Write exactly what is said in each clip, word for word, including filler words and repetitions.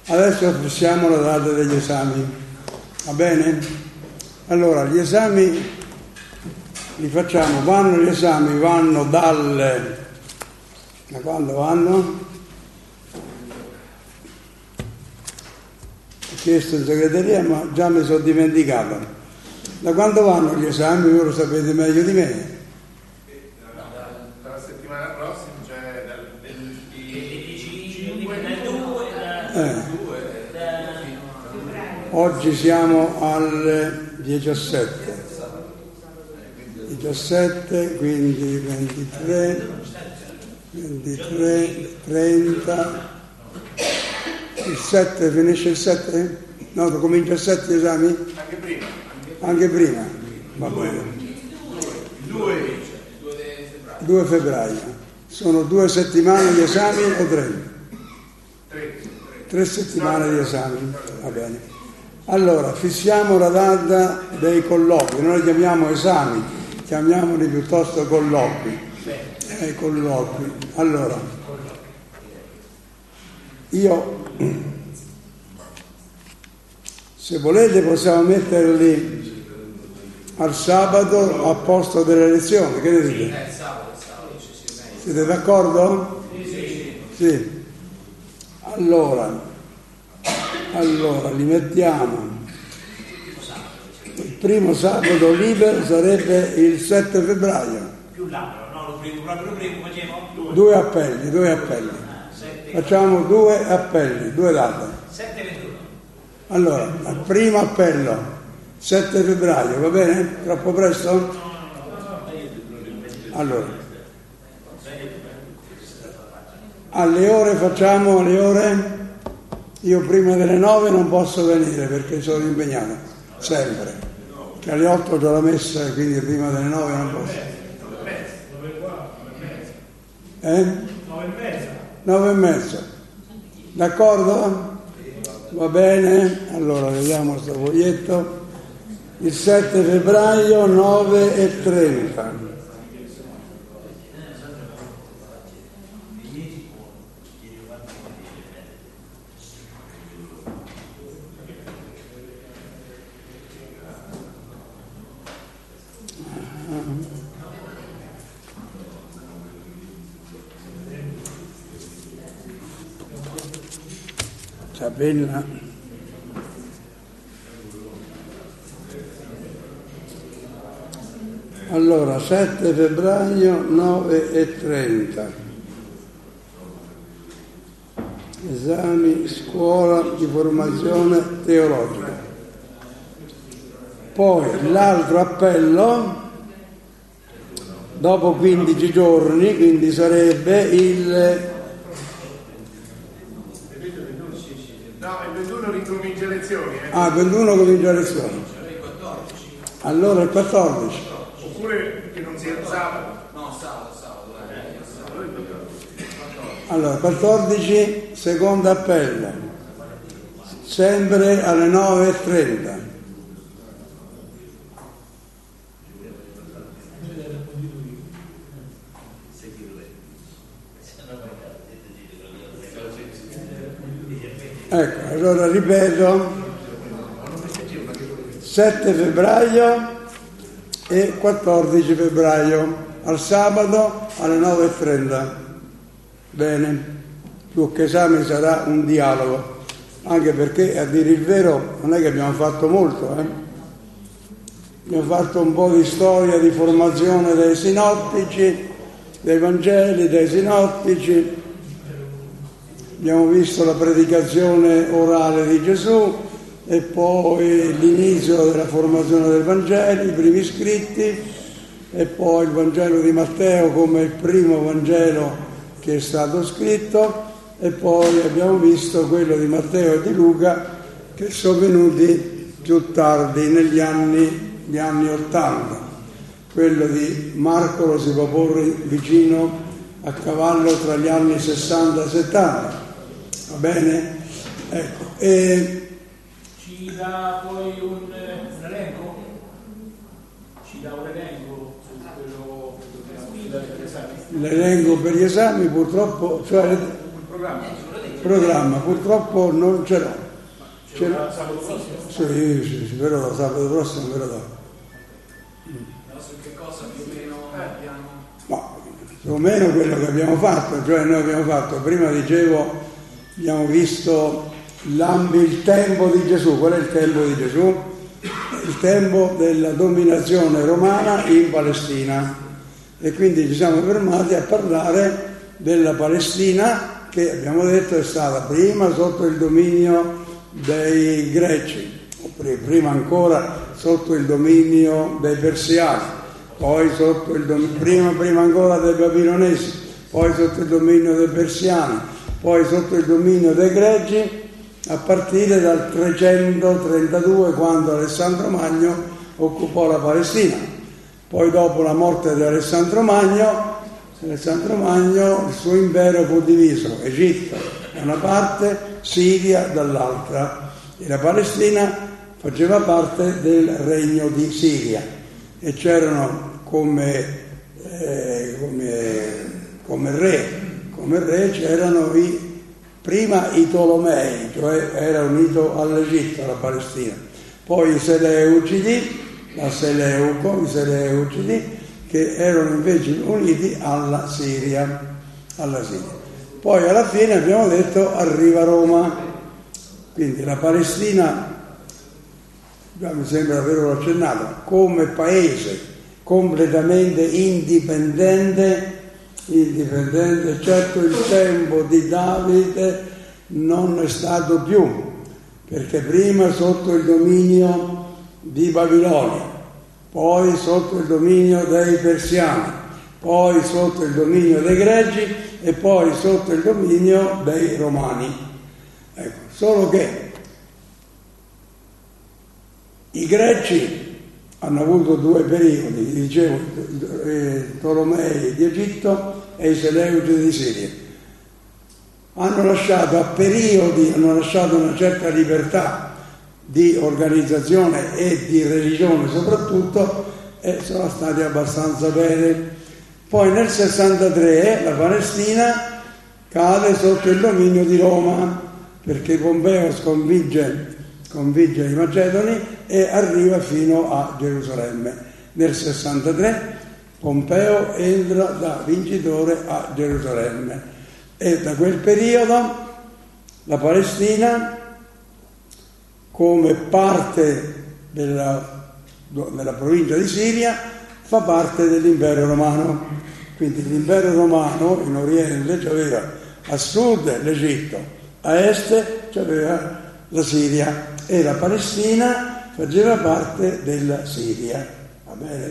Adesso fissiamo la data degli esami, va bene? Allora, gli esami li facciamo, vanno gli esami, vanno dal... da quando vanno? Ho chiesto in segreteria ma già mi sono dimenticato. Da quando vanno gli esami? Voi lo sapete meglio di me. Dalla settimana prossima, cioè dal venticinque Eh. Oggi siamo al diciassette, diciassette, quindi ventitré, ventitré, trenta, il sette finisce il sette? No, comincia il sette gli esami? Anche prima. Anche prima? Va bene. due febbraio. Sono due settimane di esami o tre? Tre. Tre settimane di esami, va bene. Allora, fissiamo la data dei colloqui, noi li chiamiamo esami, chiamiamoli piuttosto colloqui. Eh, colloqui. Allora, io, se volete possiamo metterli al sabato a posto delle lezioni, che ne dite? Siete d'accordo? Sì. Allora, allora li mettiamo. Il primo sabato libero sarebbe il sette febbraio. Più l'altro, no? Lo primo, proprio lo primo facciamo? Due appelli, due appelli. Facciamo due appelli, due date. sette ventuno. Allora, il primo appello, sette febbraio, va bene? Troppo presto? Allora, alle ore facciamo, alle ore? Io prima delle nove non posso venire perché sono impegnato, sempre. Che alle otto ho la messa, quindi prima delle nove non posso. Eh? nove e mezza. Nove e mezza. D'accordo? Va bene? Allora vediamo questo foglietto. Il sette febbraio, nove e trenta. Bella. Allora, sette febbraio, nove e trenta. Esami scuola di formazione teologica. Poi l'altro appello dopo quindici giorni, quindi sarebbe il No, il ventuno ricomincia lezioni. Eh. Ah, ventuno comincia le lezioni. Allora il quattordici. Oppure che non sia il sabato. No, sabato, sabato. Allora, quattordici, secondo appello. Sempre alle nove e trenta. Ecco, allora ripeto, sette febbraio e quattordici febbraio, al sabato alle nove e trenta. Bene, più che esame sarà un dialogo, anche perché a dire il vero non è che abbiamo fatto molto, eh? Abbiamo fatto un po' di storia di formazione dei sinottici, dei Vangeli, dei sinottici. Abbiamo visto la predicazione orale di Gesù e poi l'inizio della formazione del Vangelo, i primi scritti, e poi il Vangelo di Matteo come il primo Vangelo che è stato scritto, e poi abbiamo visto quello di Matteo e di Luca che sono venuti più tardi, negli anni, gli anni ottanta. Quello di Marco lo si può porre vicino a cavallo tra gli anni sessanta e settanta. Va bene? Ecco. E ci dà poi un, un elenco? Ci dà un elenco su quello che dobbiamo fare per gli esami? l'elenco per gli esami purtroppo, cioè Un programma? programma, purtroppo non ce l'ho. Ce l'ho sabato prossimo? Sì, sì, sì, però sabato prossimo ve lo do. No, su che cosa più o meno abbiamo? Ma più o meno quello che abbiamo fatto, cioè noi abbiamo fatto, prima dicevo, abbiamo visto il tempo di Gesù. Qual è il tempo di Gesù? Il tempo della dominazione romana in Palestina, e quindi ci siamo fermati a parlare della Palestina, che abbiamo detto è stata prima sotto il dominio dei greci, prima ancora sotto il dominio dei persiani, poi sotto il dom- prima, prima ancora dei babilonesi, poi sotto il dominio dei persiani, poi sotto il dominio dei greci, a partire dal trecentotrentadue, quando Alessandro Magno occupò la Palestina. Poi dopo la morte di Alessandro Magno, Alessandro Magno il suo impero fu diviso: Egitto da una parte, Siria dall'altra, e la Palestina faceva parte del regno di Siria, e c'erano come, eh, come, come re, come re c'erano i prima i Tolomei, cioè era unito all'Egitto, alla Palestina, poi i Seleucidi, la Seleuco, i Seleucidi, che erano invece uniti alla Siria, alla Siria. Poi alla fine abbiamo detto arriva Roma, quindi la Palestina, già mi sembra averlo accennato, come paese completamente indipendente, indipendente, certo il tempo di Davide non è stato più, perché prima sotto il dominio di Babilonia, poi sotto il dominio dei persiani, poi sotto il dominio dei greci e poi sotto il dominio dei romani. Ecco, solo che i greci hanno avuto due periodi, dicevo, i Tolomei di Egitto e i Seleucidi di Siria. Hanno lasciato a periodi, hanno lasciato una certa libertà di organizzazione e di religione soprattutto, e sono stati abbastanza bene. Poi nel sessantatré la Palestina cade sotto il dominio di Roma, perché Pompeo sconfigge, sconfigge i Macedoni e arriva fino a Gerusalemme. Nel sessantatré Pompeo entra da vincitore a Gerusalemme, e da quel periodo la Palestina, come parte della, della provincia di Siria, fa parte dell'impero romano. Quindi l'impero romano in Oriente c'aveva a sud l'Egitto, a est c'aveva la Siria, e la Palestina faceva parte della Siria, va bene?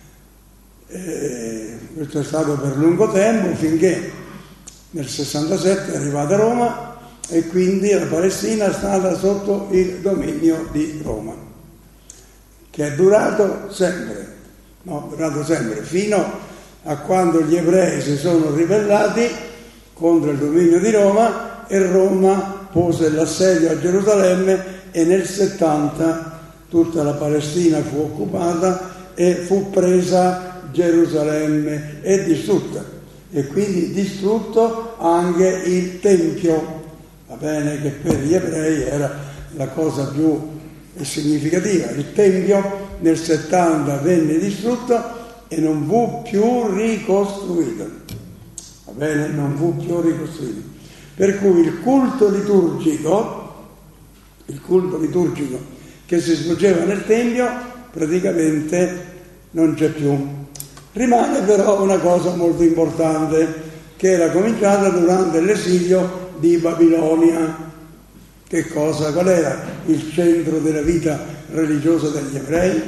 E questo è stato per lungo tempo, finché nel sessantasette è arrivata Roma, e quindi la Palestina è stata sotto il dominio di Roma, che è durato sempre, no, durato sempre, fino a quando gli ebrei si sono ribellati contro il dominio di Roma, e Roma pose l'assedio a Gerusalemme, e nel settanta tutta la Palestina fu occupata e fu presa Gerusalemme e distrutta, e quindi distrutto anche il Tempio, va bene, che per gli ebrei era la cosa più significativa. Il Tempio nel settanta venne distrutto e non fu più ricostruito, va bene, non fu più ricostruito, per cui il culto liturgico il culto liturgico che si svolgeva nel Tempio praticamente non c'è più. Rimane però una cosa molto importante, che era cominciata durante l'esilio di Babilonia. Che cosa? Qual era il centro della vita religiosa degli ebrei?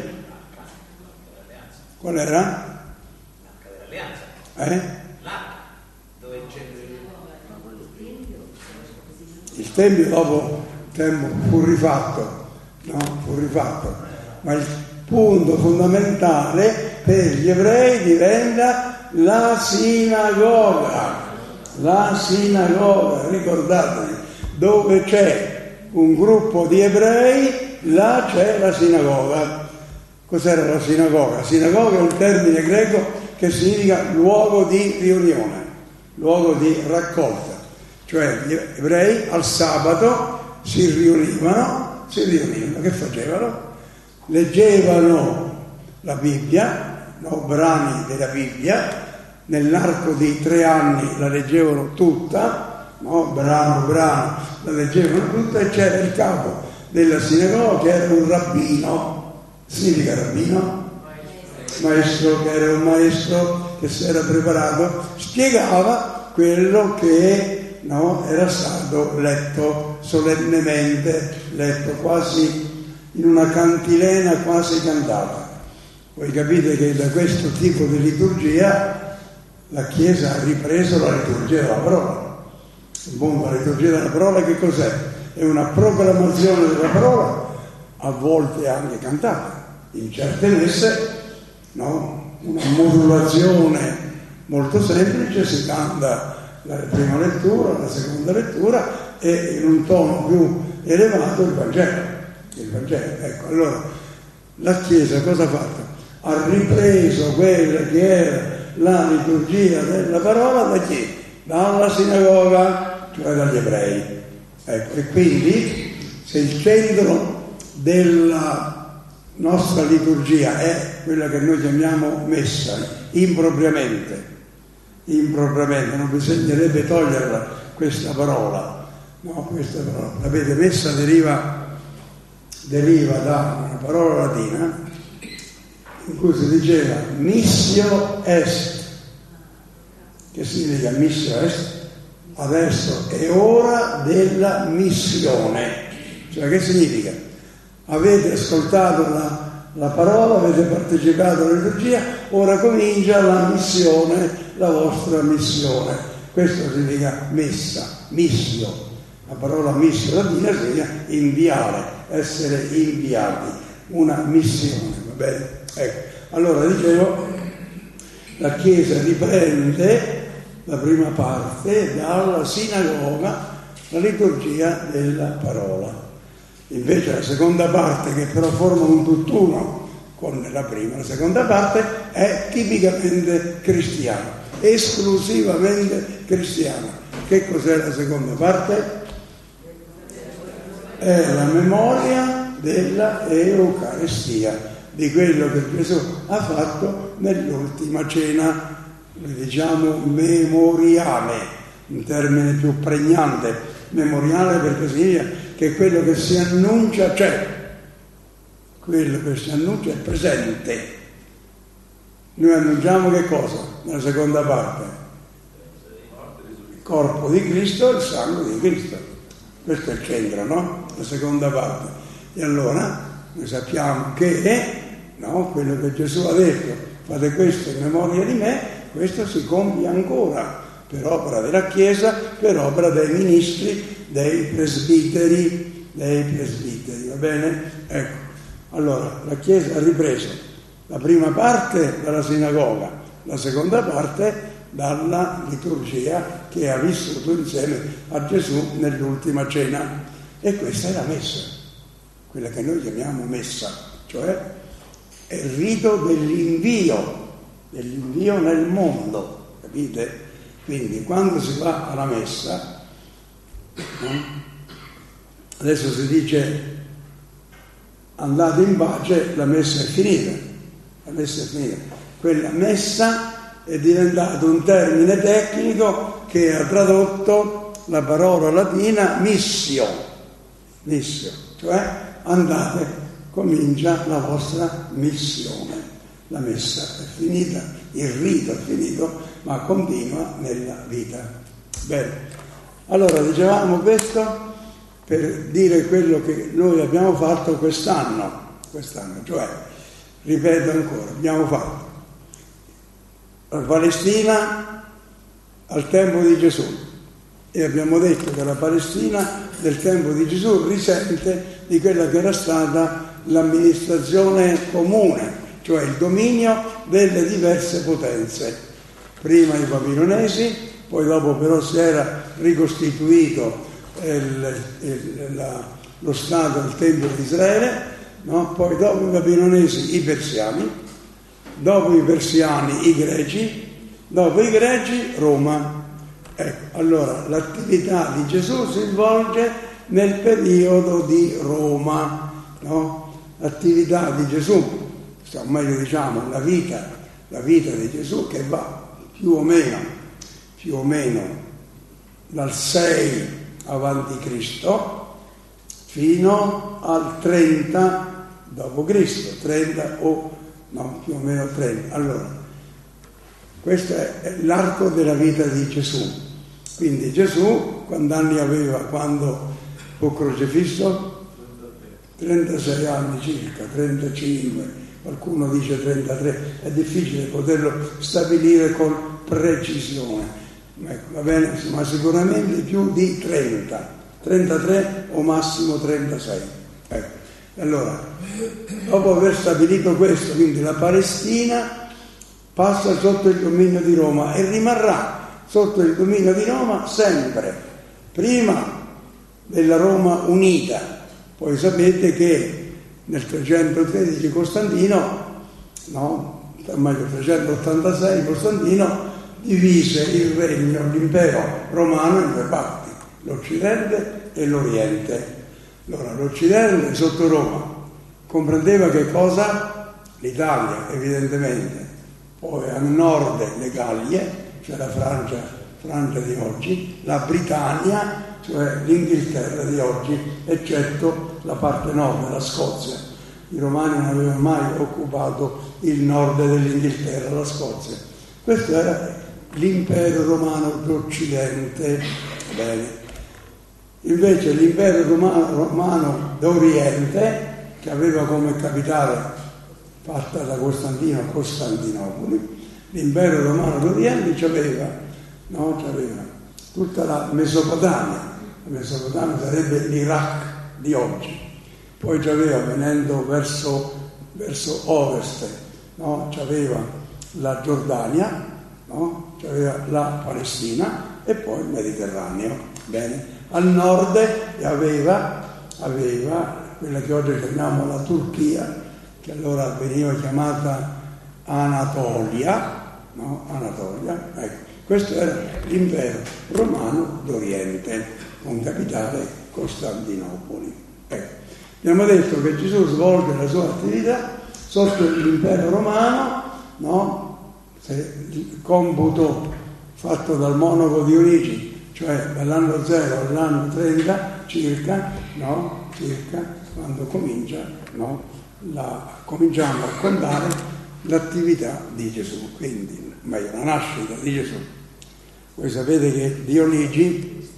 Qual era? L'Arca dell'Alleanza. Eh? L'Arca, dove il centro il Tempio dopo tempo fu rifatto, no? Fu rifatto, ma il punto fondamentale per gli ebrei diventa la sinagoga, la sinagoga, ricordatevi, dove c'è un gruppo di ebrei, là c'è la sinagoga. Cos'era la sinagoga? Sinagoga è un termine greco che significa luogo di riunione, luogo di raccolta, Cioè gli ebrei al sabato si riunivano, si riunivano, che facevano? Leggevano la Bibbia, no, brani della Bibbia, nell'arco di tre anni la leggevano tutta, no, brano brano, la leggevano tutta, e c'era il capo della sinagoga che era un rabbino. Significa rabbino? Maestro, che era un maestro che si era preparato, spiegava quello che, no, era stato letto solennemente, letto quasi in una cantilena quasi cantata. Voi capite che da questo tipo di liturgia la Chiesa ha ripreso la liturgia della parola. Bon, la liturgia della parola che cos'è? È una proclamazione della parola, a volte anche cantata, in certe messe, no? Una modulazione molto semplice, si canta la prima lettura, la seconda lettura e in un tono più elevato il Vangelo. Il Vangelo, ecco, allora la Chiesa cosa ha fatto? Ha ripreso quella che era la liturgia della parola da chi? Dalla sinagoga, cioè dagli ebrei. Ecco, e quindi se il centro della nostra liturgia è quella che noi chiamiamo messa, impropriamente, impropriamente, non bisognerebbe toglierla questa parola, no, questa parola. Sapete, messa deriva deriva da una parola latina in cui si diceva missio est. Che significa missio est? Adesso è ora della missione. Cioè, che significa? Avete ascoltato la, la parola, avete partecipato alla liturgia, ora comincia la missione, la vostra missione. Questo significa messa, missio. La parola missio latina significa inviare, essere inviati, una missione, va bene? Ecco, allora dicevo, la Chiesa riprende la prima parte dalla sinagoga, la liturgia della parola. Invece la seconda parte, che però forma un tutt'uno con la prima, la seconda parte è tipicamente cristiana, esclusivamente cristiana. Che cos'è la seconda parte? È la memoria della Eucaristia, di quello che Gesù ha fatto nell'ultima cena. Lo diciamo memoriale, un termine più pregnante, memoriale perché significa che quello che si annuncia c'è, quello che si annuncia è presente. Noi annunciamo che cosa? Nella seconda parte? Il corpo di Cristo e il sangue di Cristo. Questo è il centro, no? La seconda parte. E allora noi sappiamo che, no, quello che Gesù ha detto, fate questo in memoria di me, questo si compie ancora per opera della Chiesa, per opera dei ministri, dei presbiteri, dei presbiteri, va bene? Ecco, allora la Chiesa ha ripreso la prima parte dalla sinagoga, la seconda parte dalla liturgia che ha vissuto insieme a Gesù nell'ultima cena. E questa è la messa, quella che noi chiamiamo messa, cioè è il rito dell'invio, dell'invio nel mondo, capite? Quindi quando si va alla messa, no? Adesso si dice andate in pace, la messa è finita, la messa è finita. Quella messa è diventato un termine tecnico che ha tradotto la parola latina missio, missio, cioè andate, comincia la vostra missione. La messa è finita, il rito è finito, ma continua nella vita. Bene, allora dicevamo questo per dire quello che noi abbiamo fatto quest'anno, quest'anno, cioè, ripeto ancora, abbiamo fatto la Palestina al tempo di Gesù e abbiamo detto che la Palestina del tempo di Gesù risente di quella che era stata l'amministrazione comune, cioè il dominio delle diverse potenze. Prima i babilonesi, poi dopo però si era ricostituito il, il, la, lo Stato del Tempio di Israele, no? Poi dopo i babilonesi i persiani, dopo i persiani i greci, dopo i greci Roma. Ecco, allora l'attività di Gesù si svolge nel periodo di Roma, no? L'attività di Gesù, o meglio diciamo la vita, la vita di Gesù che va più o meno, più o meno dal sei avanti Cristo fino al trenta dopo Cristo, trenta o no, più o meno trenta. Allora, questo è l'arco della vita di Gesù. Quindi Gesù, quanti anni aveva quando fu crocifisso? trentasei anni circa, trentacinque, qualcuno dice trentatré, è difficile poterlo stabilire con precisione, ecco, va bene, ma sicuramente più di trenta, trentatré o massimo trentasei. Ecco. Allora, dopo aver stabilito questo, quindi la Palestina passa sotto il dominio di Roma e rimarrà sotto il dominio di Roma sempre, prima della Roma unita. Poi sapete che nel trecentotredici Costantino, no, meglio trecentottantasei Costantino divise il regno, l'impero romano in due parti, l'Occidente e l'Oriente. Allora l'Occidente sotto Roma comprendeva che cosa? L'Italia evidentemente, poi a nord le Gallie, cioè la Francia, Francia di oggi, la Britannia, cioè l'Inghilterra di oggi, eccetto la parte nord, la Scozia. I romani non avevano mai occupato il nord dell'Inghilterra, la Scozia. Questo era l'impero romano d'Occidente. Bene. Invece l'impero romano, romano d'Oriente, che aveva come capitale, fatta da Costantino, Costantinopoli, l'impero romano d'Oriente c'aveva, no, c'aveva tutta la Mesopotamia. La Mesopotamia sarebbe l'Iraq di oggi. Poi c'aveva, venendo verso, verso ovest, no, c'aveva la Giordania, no, c'aveva la Palestina e poi il Mediterraneo. Bene. Al nord aveva, aveva quella che oggi chiamiamo la Turchia, che allora veniva chiamata Anatolia, no? Anatolia, ecco. Questo era l'impero romano d'Oriente, con capitale Costantinopoli. Ecco. Abbiamo detto che Gesù svolge la sua attività sotto l'impero romano, no? Se il computo fatto dal monaco Dionigi, cioè dall'anno zero all'anno trenta circa, no? Circa, quando comincia, no? La, cominciamo a contare l'attività di Gesù, quindi meglio la nascita di Gesù. Voi sapete che Dionigi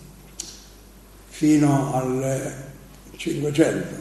fino al cinquecento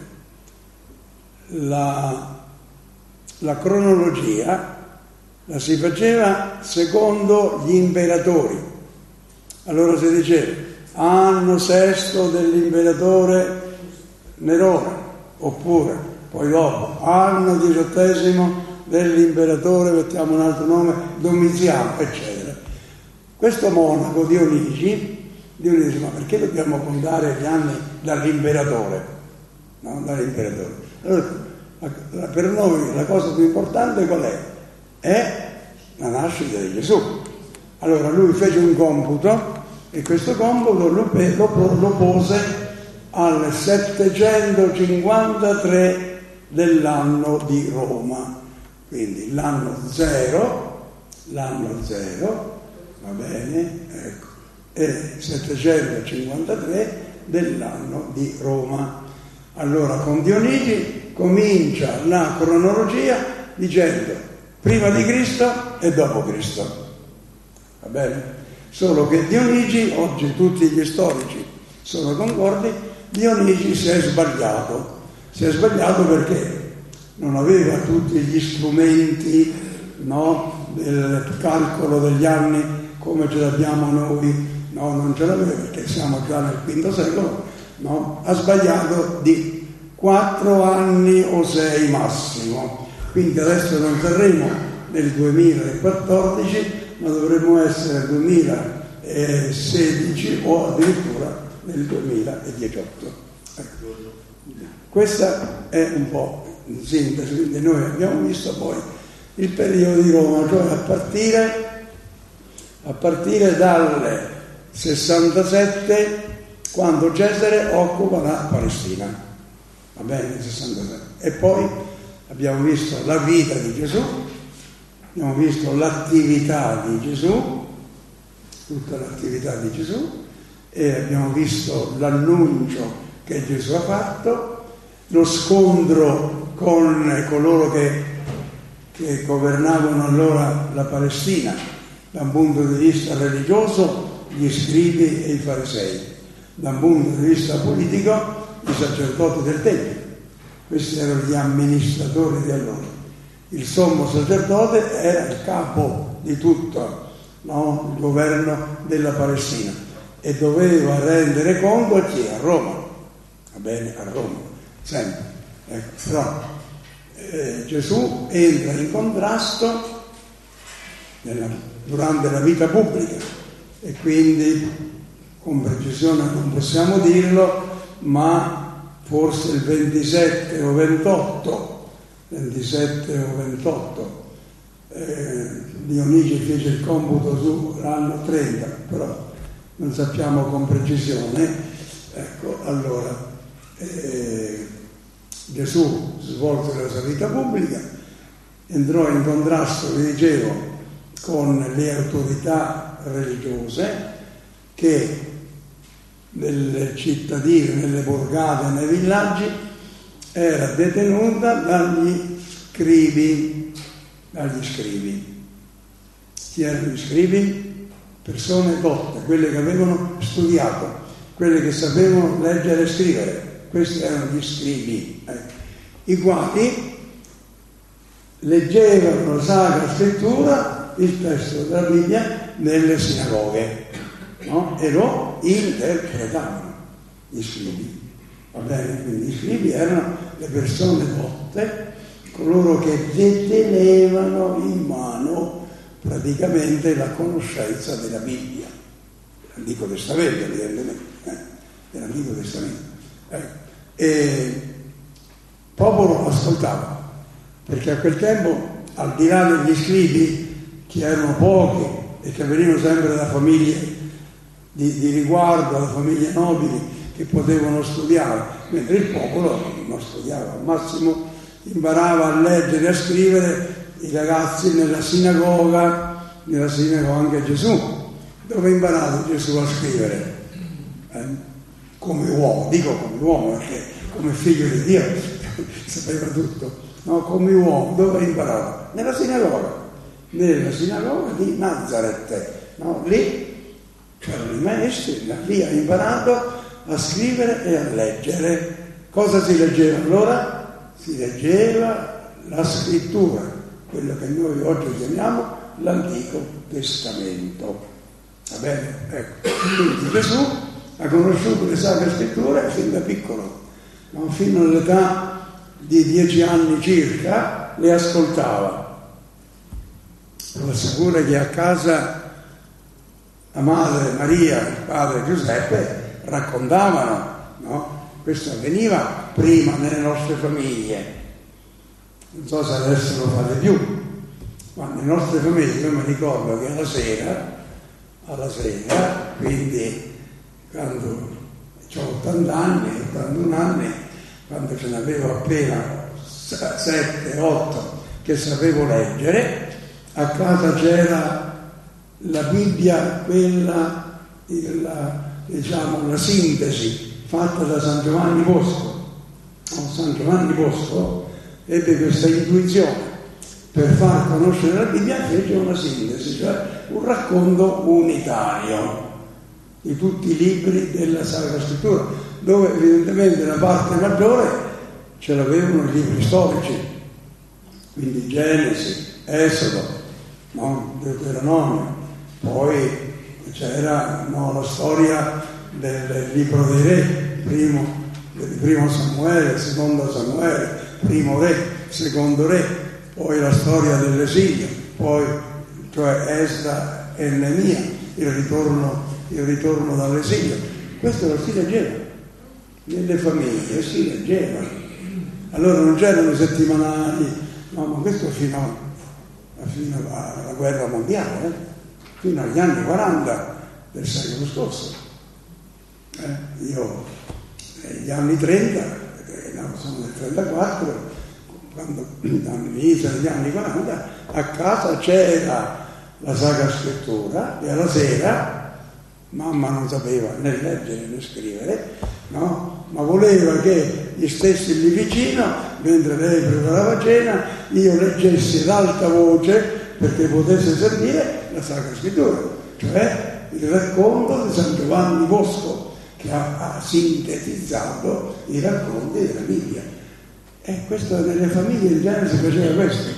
la, la cronologia la si faceva secondo gli imperatori. Allora si diceva anno sesto dell'imperatore Nerone, oppure poi dopo anno diciottesimo dell'imperatore, mettiamo un altro nome, Domiziano, eccetera. Questo monaco Dionigi, Dionigi, ma perché dobbiamo contare gli anni dall'imperatore? No, dall'imperatore. Allora, la, per noi la cosa più importante qual è? È la nascita di Gesù. Allora lui fece un computo e questo computo lo, lo, lo pose al settecentocinquantatré dell'anno di Roma. Quindi l'anno zero, l'anno zero, va bene, ecco, è settecentocinquantatré dell'anno di Roma. Allora con Dionigi comincia la cronologia dicendo prima di Cristo e dopo Cristo. Va bene? Solo che Dionigi, oggi tutti gli storici sono concordi, Dionigi si è sbagliato. Si è sbagliato perché non aveva tutti gli strumenti, no, del calcolo degli anni come ce l'abbiamo noi, no, non ce l'aveva perché siamo già nel quinto secolo, no, ha sbagliato di quattro anni o sei massimo. Quindi adesso non saremo nel duemilaquattordici, ma dovremmo essere nel duemilasedici o addirittura nel duemiladiciotto. Ecco. Questa è un po' in sintesi, quindi noi abbiamo visto poi il periodo di Roma, cioè a partire, a partire dalle, sessantasette, quando Cesare occupa la Palestina, va bene, sessantasette. E poi abbiamo visto la vita di Gesù, abbiamo visto l'attività di Gesù, tutta l'attività di Gesù, e abbiamo visto l'annuncio che Gesù ha fatto, lo scontro con coloro che, che governavano allora la Palestina da un punto di vista religioso, gli scribi e i farisei, da un punto di vista politico i sacerdoti del Tempio. Questi erano gli amministratori di allora. Il sommo sacerdote era il capo di tutto, no? Il governo della Palestina, e doveva rendere conto a chi? A Roma, va bene, a Roma, sempre. Ecco, però eh, Gesù entra in contrasto nella, durante la vita pubblica, e quindi con precisione non possiamo dirlo, ma forse il ventisette o ventotto, ventisette o ventotto, eh, Dionigi fece il computo sull'anno trenta, però non sappiamo con precisione. Ecco, allora eh, Gesù svolse la sua vita pubblica, entrò in contrasto, vi dicevo, con le autorità religiose che nelle cittadine, nelle borgate, nei villaggi era detenuta dagli scribi, dagli scribi. Chi erano gli scribi? Persone dotte, quelle che avevano studiato, quelle che sapevano leggere e scrivere. Questi erano gli scribi, eh, i quali leggevano la Sacra Scrittura, il testo della Bibbia, nelle sinagoghe, no? E lo interpretavano, gli scribi. Va bene? Quindi gli scribi erano le persone dotte, coloro che detenevano in mano praticamente la conoscenza della Bibbia, dell'Antico Testamento, evidentemente, eh? dell'Antico Testamento. Eh? E il popolo ascoltava, perché a quel tempo, al di là degli scribi, che erano pochi e che venivano sempre da famiglie di, di riguardo, da famiglie nobili che potevano studiare, mentre il popolo non studiava, al massimo imparava a leggere e a scrivere i ragazzi nella sinagoga, nella sinagoga anche Gesù. Dove ha imparato Gesù a scrivere? Eh? Come uomo, dico come uomo perché come figlio di Dio sapeva tutto, no? Come uomo, dove ha imparato? Nella sinagoga, nella sinagoga di Nazaret, no? Lì c'erano i maestri, da lì ha imparato a scrivere e a leggere. Cosa si leggeva allora? Si leggeva la scrittura, quello che noi oggi chiamiamo l'Antico Testamento. Va bene? Ecco. Quindi Gesù ha conosciuto le Sacre Scritture fin da piccolo, no? Fino all'età di dieci anni circa le ascoltava. Lo assicura che a casa la madre Maria e il padre Giuseppe raccontavano, no? Questo avveniva prima nelle nostre famiglie, non so se adesso lo fate più, ma nelle nostre famiglie io mi ricordo che alla sera, alla sera, quindi quando ho ottanta anni, ottantuno anni, quando ce n'avevo appena sette, otto che sapevo leggere, a casa c'era la Bibbia, quella, la, diciamo, la sintesi fatta da San Giovanni Bosco. San Giovanni Bosco ebbe questa intuizione per far conoscere la Bibbia, fece una sintesi, cioè un racconto unitario di tutti i libri della Sacra Scrittura, dove evidentemente la parte maggiore ce l'avevano i libri storici, quindi Genesi, Esodo, no? Deuteronomio, poi c'era, no, la storia del libro dei re, primo, primo Samuele, secondo Samuele, primo re, secondo re, poi la storia dell'esilio, poi cioè Esra e Neemia, il ritorno, il ritorno dall'esilio. Questo lo si leggeva nelle famiglie, si leggeva. Allora non c'erano settimanali, no, ma questo fino, a, fino alla guerra mondiale, eh? Fino agli anni quaranta del secolo scorso. Eh, io negli anni trenta, eh, no, sono del trentaquattro, quando all'inizio degli anni quaranta, a casa c'era la Sacra Scrittura e alla sera mamma non sapeva né leggere né scrivere, no? Ma voleva che gli stessi lì vicino, mentre lei preparava cena, io leggessi ad alta voce perché potesse servire la Sacra Scrittura, cioè il racconto di San Giovanni Bosco, che ha, ha sintetizzato i racconti della Bibbia. E questo nelle famiglie in genere si faceva questo.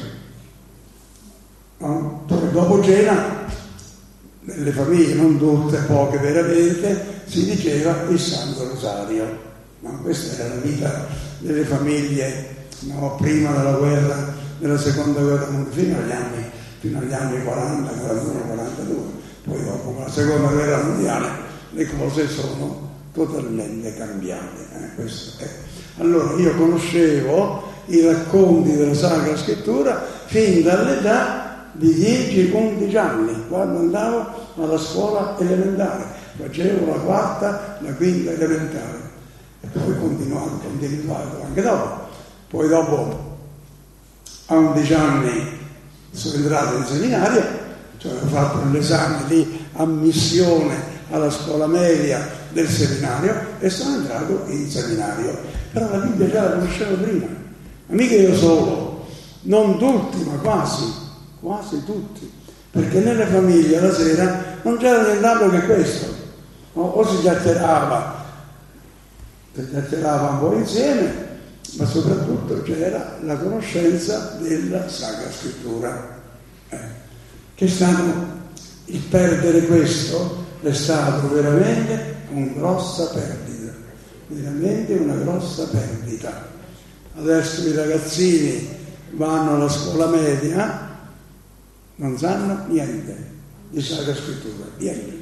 No? Poi dopo cena, nelle famiglie, non tutte, poche veramente, si diceva il Santo Rosario. No? Questa era la vita delle famiglie, no? Prima della guerra, della seconda guerra mondiale, fino agli anni, fino agli anni quaranta, quarantuno, quarantadue. Poi dopo, con la seconda guerra mondiale, le cose sono totalmente cambiate. Eh? Questo è. Allora io conoscevo i racconti della Sacra Scrittura fin dall'età di dieci undici anni, quando andavo alla scuola elementare, facevo la quarta, la quinta elementare e poi continuavo, continuavo anche dopo. Poi dopo, a undici anni, sono entrato in seminario, cioè ho fatto l'esame di ammissione alla scuola media del seminario e sono entrato in seminario. Però la Bibbia già la conoscevo prima, ma mica io solo, non tutti, ma quasi, quasi tutti, perché nelle famiglie la sera non c'era nient'altro che questo, no? O si chiacchierava, si chiacchierava un po' insieme, ma soprattutto c'era la conoscenza della Sacra Scrittura. Eh. Che è stato il perdere questo è stato veramente una grossa perdita, veramente una grossa perdita. Adesso i ragazzini vanno alla scuola media, non sanno niente di Sacra Scrittura, niente.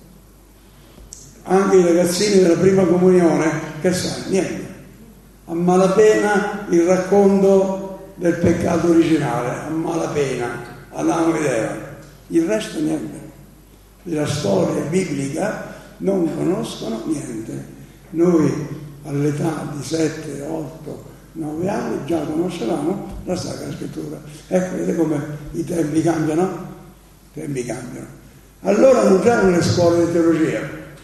Anche i ragazzini della prima comunione che sanno niente. A malapena il racconto del peccato originale, a malapena, Adamo ed Eva. Il resto niente. Della storia biblica non conoscono niente. Noi all'età di sette, otto, nove anni già conoscevamo la Sacra Scrittura. Ecco, vedete come i tempi cambiano? I tempi cambiano. Allora non c'erano le scuole di teologia,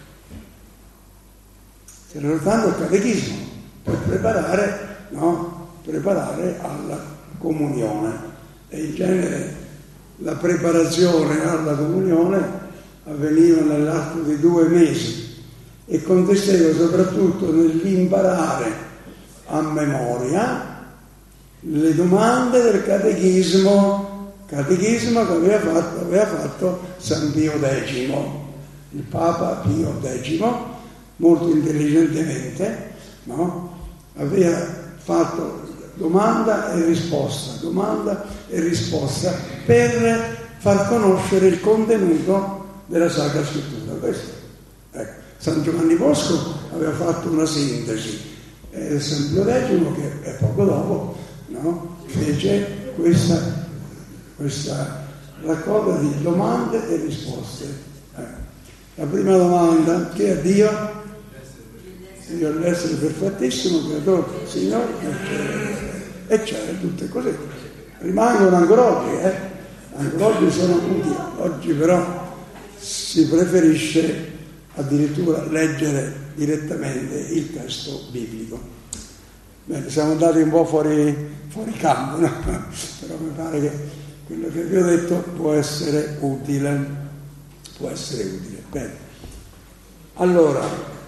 c'era soltanto il catechismo per preparare, no? preparare alla comunione. E in genere la preparazione alla comunione avveniva nell'arco di due mesi e consisteva soprattutto nell'imparare a memoria le domande del catechismo, catechismo che aveva fatto, aveva fatto San Pio Decimo, il Papa Pio Decimo, molto intelligentemente, no? Aveva fatto domanda e risposta, domanda e risposta per far conoscere il contenuto della Sacra Scrittura. Questo. Ecco. San Giovanni Bosco aveva fatto una sintesi, e San Pio Decimo, che è poco dopo, no? fece questa, questa raccolta di domande e risposte. Ecco. La prima domanda: chi è Dio? Dio è l'essere perfettissimo, creatore, Signore, e c'è tutte così. Rimangono ancora oggi, eh? Ancora oggi sono utili. Oggi però si preferisce addirittura leggere direttamente il testo biblico. Bene, siamo andati un po' fuori, fuori campo, no? Però mi pare che quello che vi ho detto può essere utile. Può essere utile. Bene. Allora,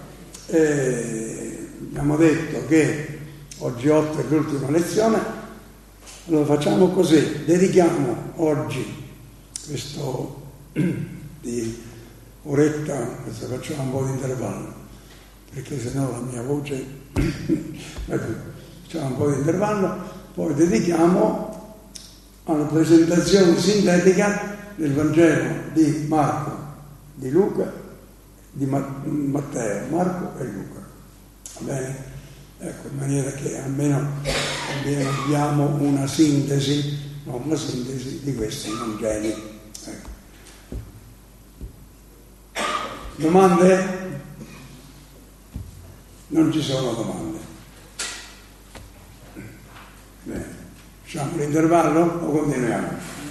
eh, abbiamo detto che oggi otto è l'ultima lezione, allora facciamo così, dedichiamo oggi questo di oretta, questo facciamo un po' di intervallo, perché sennò la mia voce facciamo un po' di intervallo, poi dedichiamo alla presentazione sintetica del Vangelo di Marco, di Luca, di Matteo, Marco e Luca. Va bene? Ecco, in maniera che almeno, almeno abbiamo una sintesi, no, una sintesi di questi Vangeli. Ecco. Domande? Non ci sono domande. Bene, facciamo l'intervallo o continuiamo?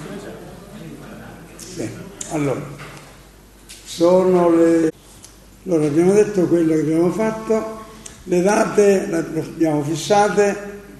Bene, allora, sono le... Allora, abbiamo detto quello che abbiamo fatto, le date le abbiamo fissate,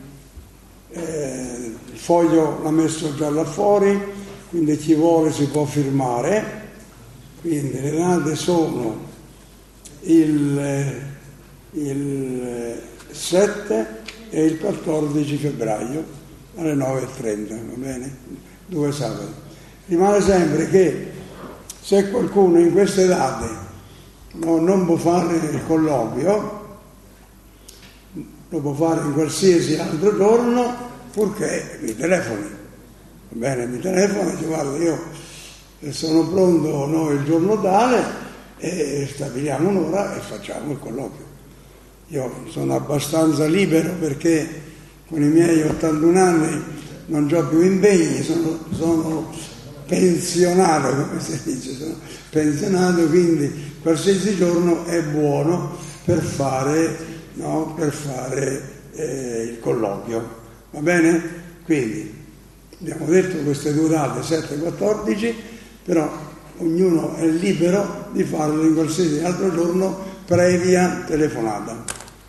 eh, il foglio l'ha messo già là fuori, quindi chi vuole si può firmare. Quindi le date sono il, il sette e il quattordici febbraio alle nove e trenta, va bene? Due sabati. Rimane sempre che se qualcuno in queste date no, non può fare il colloquio, lo può fare in qualsiasi altro giorno, purché mi telefoni. Va bene, mi telefona e dice guarda io sono pronto noi il giorno tale e stabiliamo un'ora e facciamo il colloquio. Io sono abbastanza libero perché con i miei ottantuno anni non ho più impegni, sono, sono pensionato, come si dice, sono pensionato, quindi qualsiasi giorno è buono per fare, no, per fare eh, il colloquio. Va bene? Quindi abbiamo detto queste due date, sette e quattordici, però ognuno è libero di farlo in qualsiasi altro giorno previa telefonata.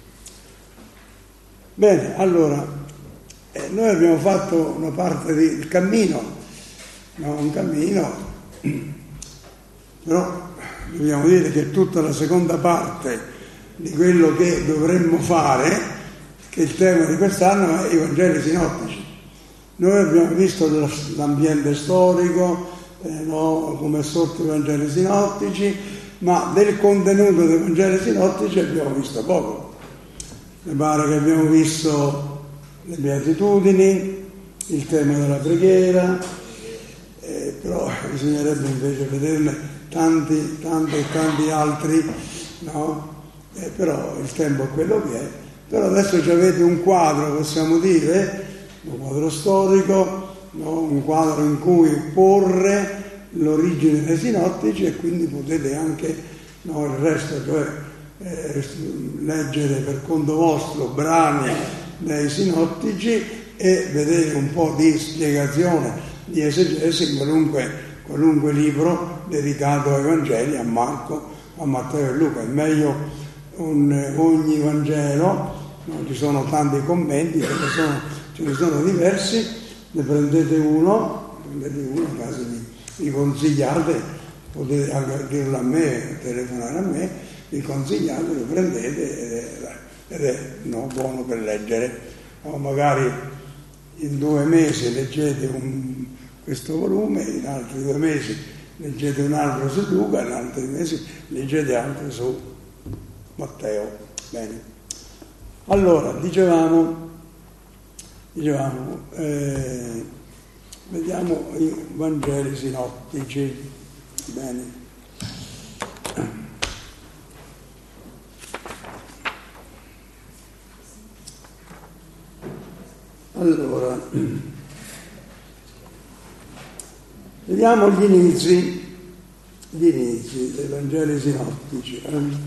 Bene, allora, eh, noi abbiamo fatto una parte del cammino, no, un cammino, però dobbiamo dire che tutta la seconda parte di quello che dovremmo fare, che il tema di quest'anno è i Vangeli sinottici. Noi abbiamo visto l'ambiente storico, Eh, no, come sotto i Vangeli sinottici, ma del contenuto dei Vangeli sinottici abbiamo visto poco. Mi pare che abbiamo visto le beatitudini, il tema della preghiera, eh, però bisognerebbe invece vederne tanti, tanti e tanti altri, no? Eh, però il tempo è quello che è. Però adesso ci avete un quadro, possiamo dire, un quadro storico, no? Un quadro in cui porre l'origine dei sinottici e quindi potete anche, no, il resto, cioè eh, leggere per conto vostro brani dei sinottici e vedere un po' di spiegazione, di esegesi in qualunque, qualunque libro dedicato ai Vangeli, a Marco, a Matteo e Luca. È meglio un, ogni Vangelo, no? Ci sono tanti commenti, ce ne sono, ce ne sono diversi, ne prendete uno, prendete uno in caso di vi consigliate, potete anche dirlo a me, telefonare a me, vi consigliate, lo prendete ed è, ed è no, buono per leggere. O magari in due mesi leggete un, questo volume, in altri due mesi leggete un altro su Luca, in altri mesi leggete altro su Matteo. Bene. Allora, dicevamo, dicevamo eh, vediamo i Vangeli sinottici. Bene. Allora, vediamo gli inizi, gli inizi dei Vangeli sinottici.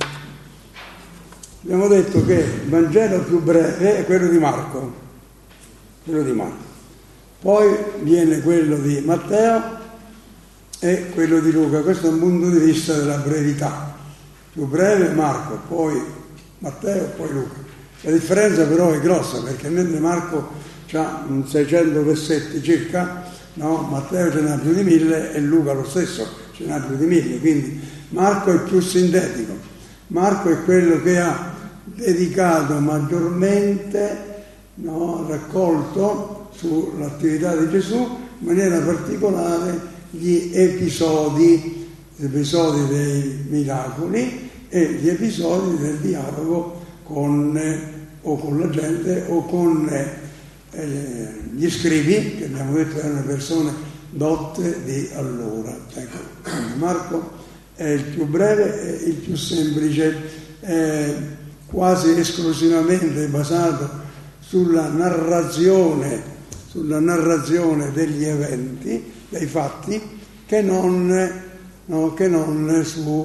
Abbiamo detto che il Vangelo più breve è quello di Marco, quello di Marco. Poi viene quello di Matteo e quello di Luca. Questo è un punto di vista della brevità. Più breve Marco, poi Matteo, poi Luca. La differenza però è grossa, perché mentre Marco ha seicento versetti circa, no? Matteo ce n'ha più di mille e Luca lo stesso ce n'ha più di mille. Quindi Marco è più sintetico. Marco è quello che ha dedicato maggiormente, no, raccolto sull'attività di Gesù, in maniera particolare gli episodi, gli episodi dei miracoli e gli episodi del dialogo con, eh, o con la gente o con eh, gli scribi, che abbiamo detto erano persone dotte di allora. Ecco, Marco è il più breve e il più semplice, è quasi esclusivamente basato sulla narrazione sulla narrazione degli eventi, dei fatti, che non, no, che non su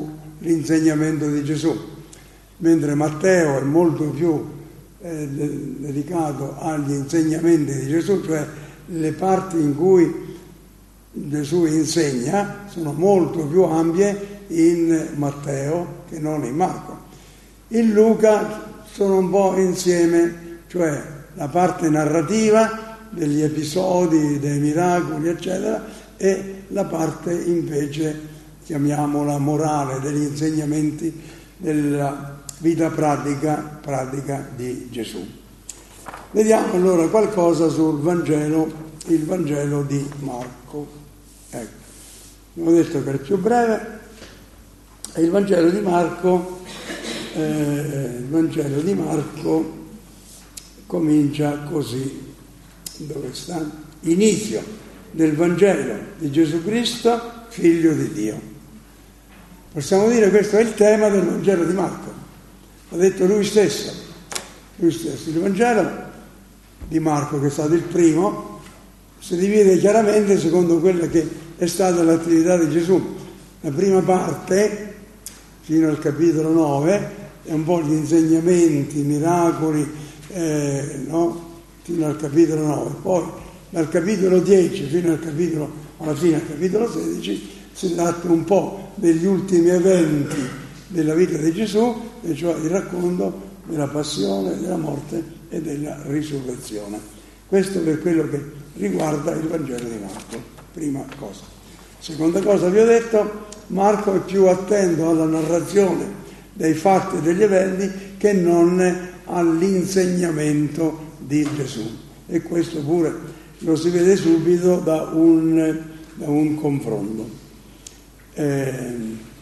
l'insegnamento di Gesù, mentre Matteo è molto più eh, dedicato agli insegnamenti di Gesù, cioè le parti in cui Gesù insegna sono molto più ampie in Matteo che non in Marco. In Luca sono un po' insieme, cioè la parte narrativa degli episodi, dei miracoli, eccetera, e la parte invece, chiamiamola morale, degli insegnamenti della vita pratica, pratica di Gesù. Vediamo allora qualcosa sul Vangelo, il Vangelo di Marco. Ecco, abbiamo detto che è il più breve, e il Vangelo di Marco, eh, il Vangelo di Marco comincia così. Dove sta? Inizio del Vangelo di Gesù Cristo, figlio di Dio. Possiamo dire che questo è il tema del Vangelo di Marco. L'ha detto lui stesso. Lui stesso. Il Vangelo di Marco, che è stato il primo, si divide chiaramente secondo quella che è stata l'attività di Gesù. La prima parte, fino al capitolo nove, è un po' gli insegnamenti, i miracoli, eh, no? Fino al capitolo nove. Poi dal capitolo dieci fino al capitolo, alla fine al capitolo sedici, si tratta un po' degli ultimi eventi della vita di Gesù, e cioè il racconto della passione, della morte e della risurrezione. Questo per quello che riguarda il Vangelo di Marco, prima cosa. Seconda cosa, vi ho detto, Marco è più attento alla narrazione dei fatti e degli eventi che non all'insegnamento di Gesù. E questo pure lo si vede subito da un, da un confronto. Eh,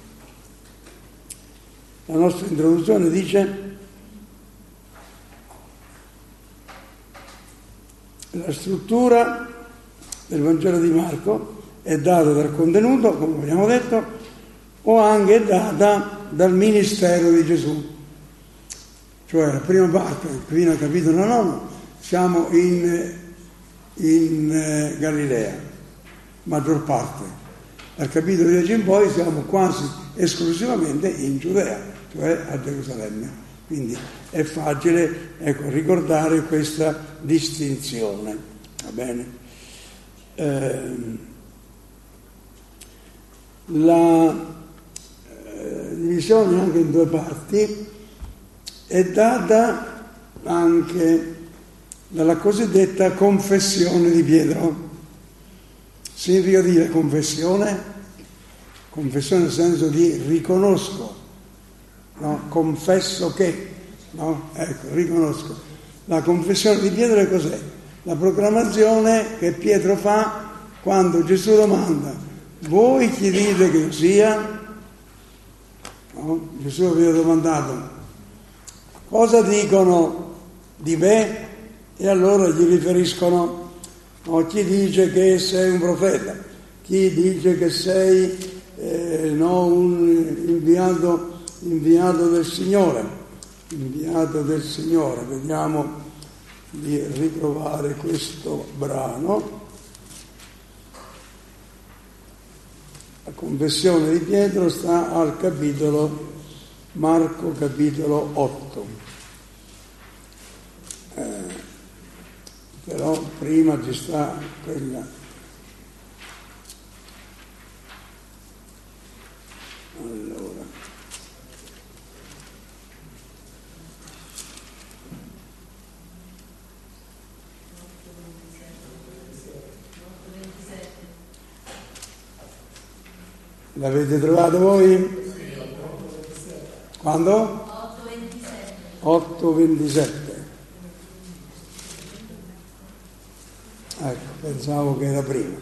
la nostra introduzione dice: la struttura del Vangelo di Marco è data dal contenuto, come abbiamo detto, o anche data dal ministero di Gesù. Cioè la prima parte, fino al capitolo nove, siamo in, in eh, Galilea, maggior parte. Dal capitolo dieci in poi siamo quasi esclusivamente in Giudea, cioè a Gerusalemme. Quindi è facile, ecco, ricordare questa distinzione. Va bene? Eh, la eh, divisione anche in due parti è data anche dalla cosiddetta confessione di Pietro. Significa dire confessione, confessione nel senso di riconosco, no? Confesso che, no? Ecco, riconosco. La confessione di Pietro è cos'è? La proclamazione che Pietro fa quando Gesù domanda: voi chi dite che io sia? No? Gesù aveva domandato: cosa dicono di me? E allora gli riferiscono: no, chi dice che sei un profeta, chi dice che sei eh, no, un inviato, inviato del Signore, inviato del Signore. Vediamo di ritrovare questo brano. La confessione di Pietro sta al capitolo, Marco capitolo otto. Eh, però prima ci sta quella. Allora. L'avete trovato voi? Quando? otto ventisette. Ecco, pensavo che era prima.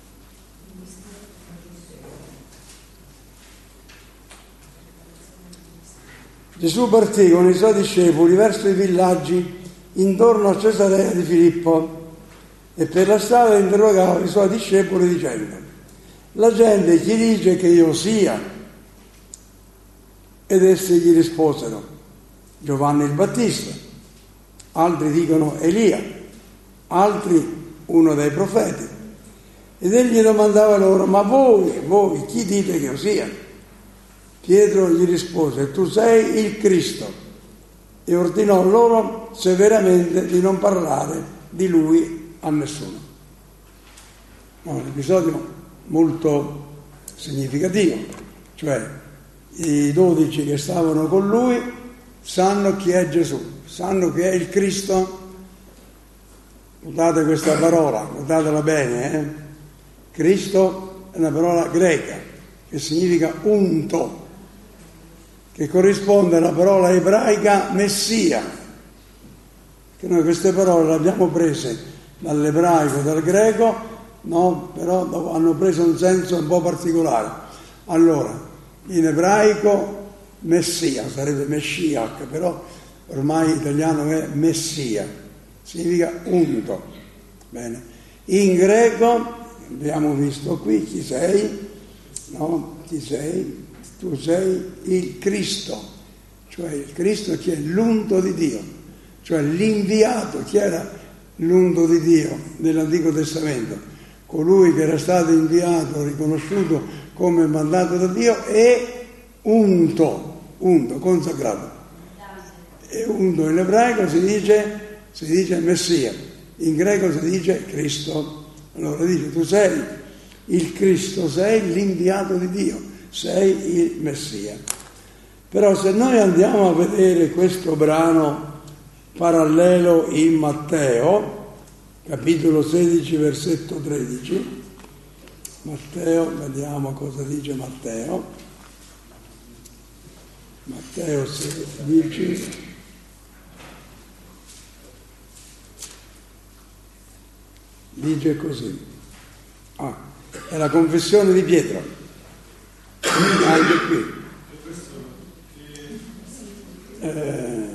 Gesù partì con i suoi discepoli verso i villaggi intorno a Cesarea di Filippo e per la strada interrogava i suoi discepoli dicendo: la gente chi dice che io sia? Ed essi gli risposero: Giovanni il Battista, altri dicono Elia, altri uno dei profeti. Ed egli domandava loro: ma voi, voi chi dite che io sia? Pietro gli rispose: tu sei il Cristo, e ordinò loro severamente di non parlare di lui a nessuno. No, un episodio molto significativo, cioè i dodici che stavano con lui sanno chi è Gesù, sanno che è il Cristo. Notate questa parola, notatela bene, eh? Cristo è una parola greca che significa unto, che corrisponde alla parola ebraica Messia, che noi queste parole le abbiamo prese dall'ebraico, dal greco, no? Però hanno preso un senso un po' particolare. Allora, in ebraico Messia, sarebbe Meshiach, però ormai in italiano è Messia, significa unto. Bene. In greco abbiamo visto qui chi sei, no? Chi sei? Tu sei il Cristo, cioè il Cristo che è l'unto di Dio, cioè l'inviato. Chi era l'unto di Dio nell'Antico Testamento? Colui che era stato inviato, riconosciuto come mandato da Dio, e unto, unto, consacrato. E unto in ebraico si dice, si dice Messia, in greco si dice Cristo. Allora dice: tu sei il Cristo, sei l'inviato di Dio, sei il Messia. Però se noi andiamo a vedere questo brano parallelo in Matteo, capitolo sedici, versetto tredici, Matteo, vediamo cosa dice Matteo, Matteo sedici, dice così, ah, è la confessione di Pietro. Anche qui eh,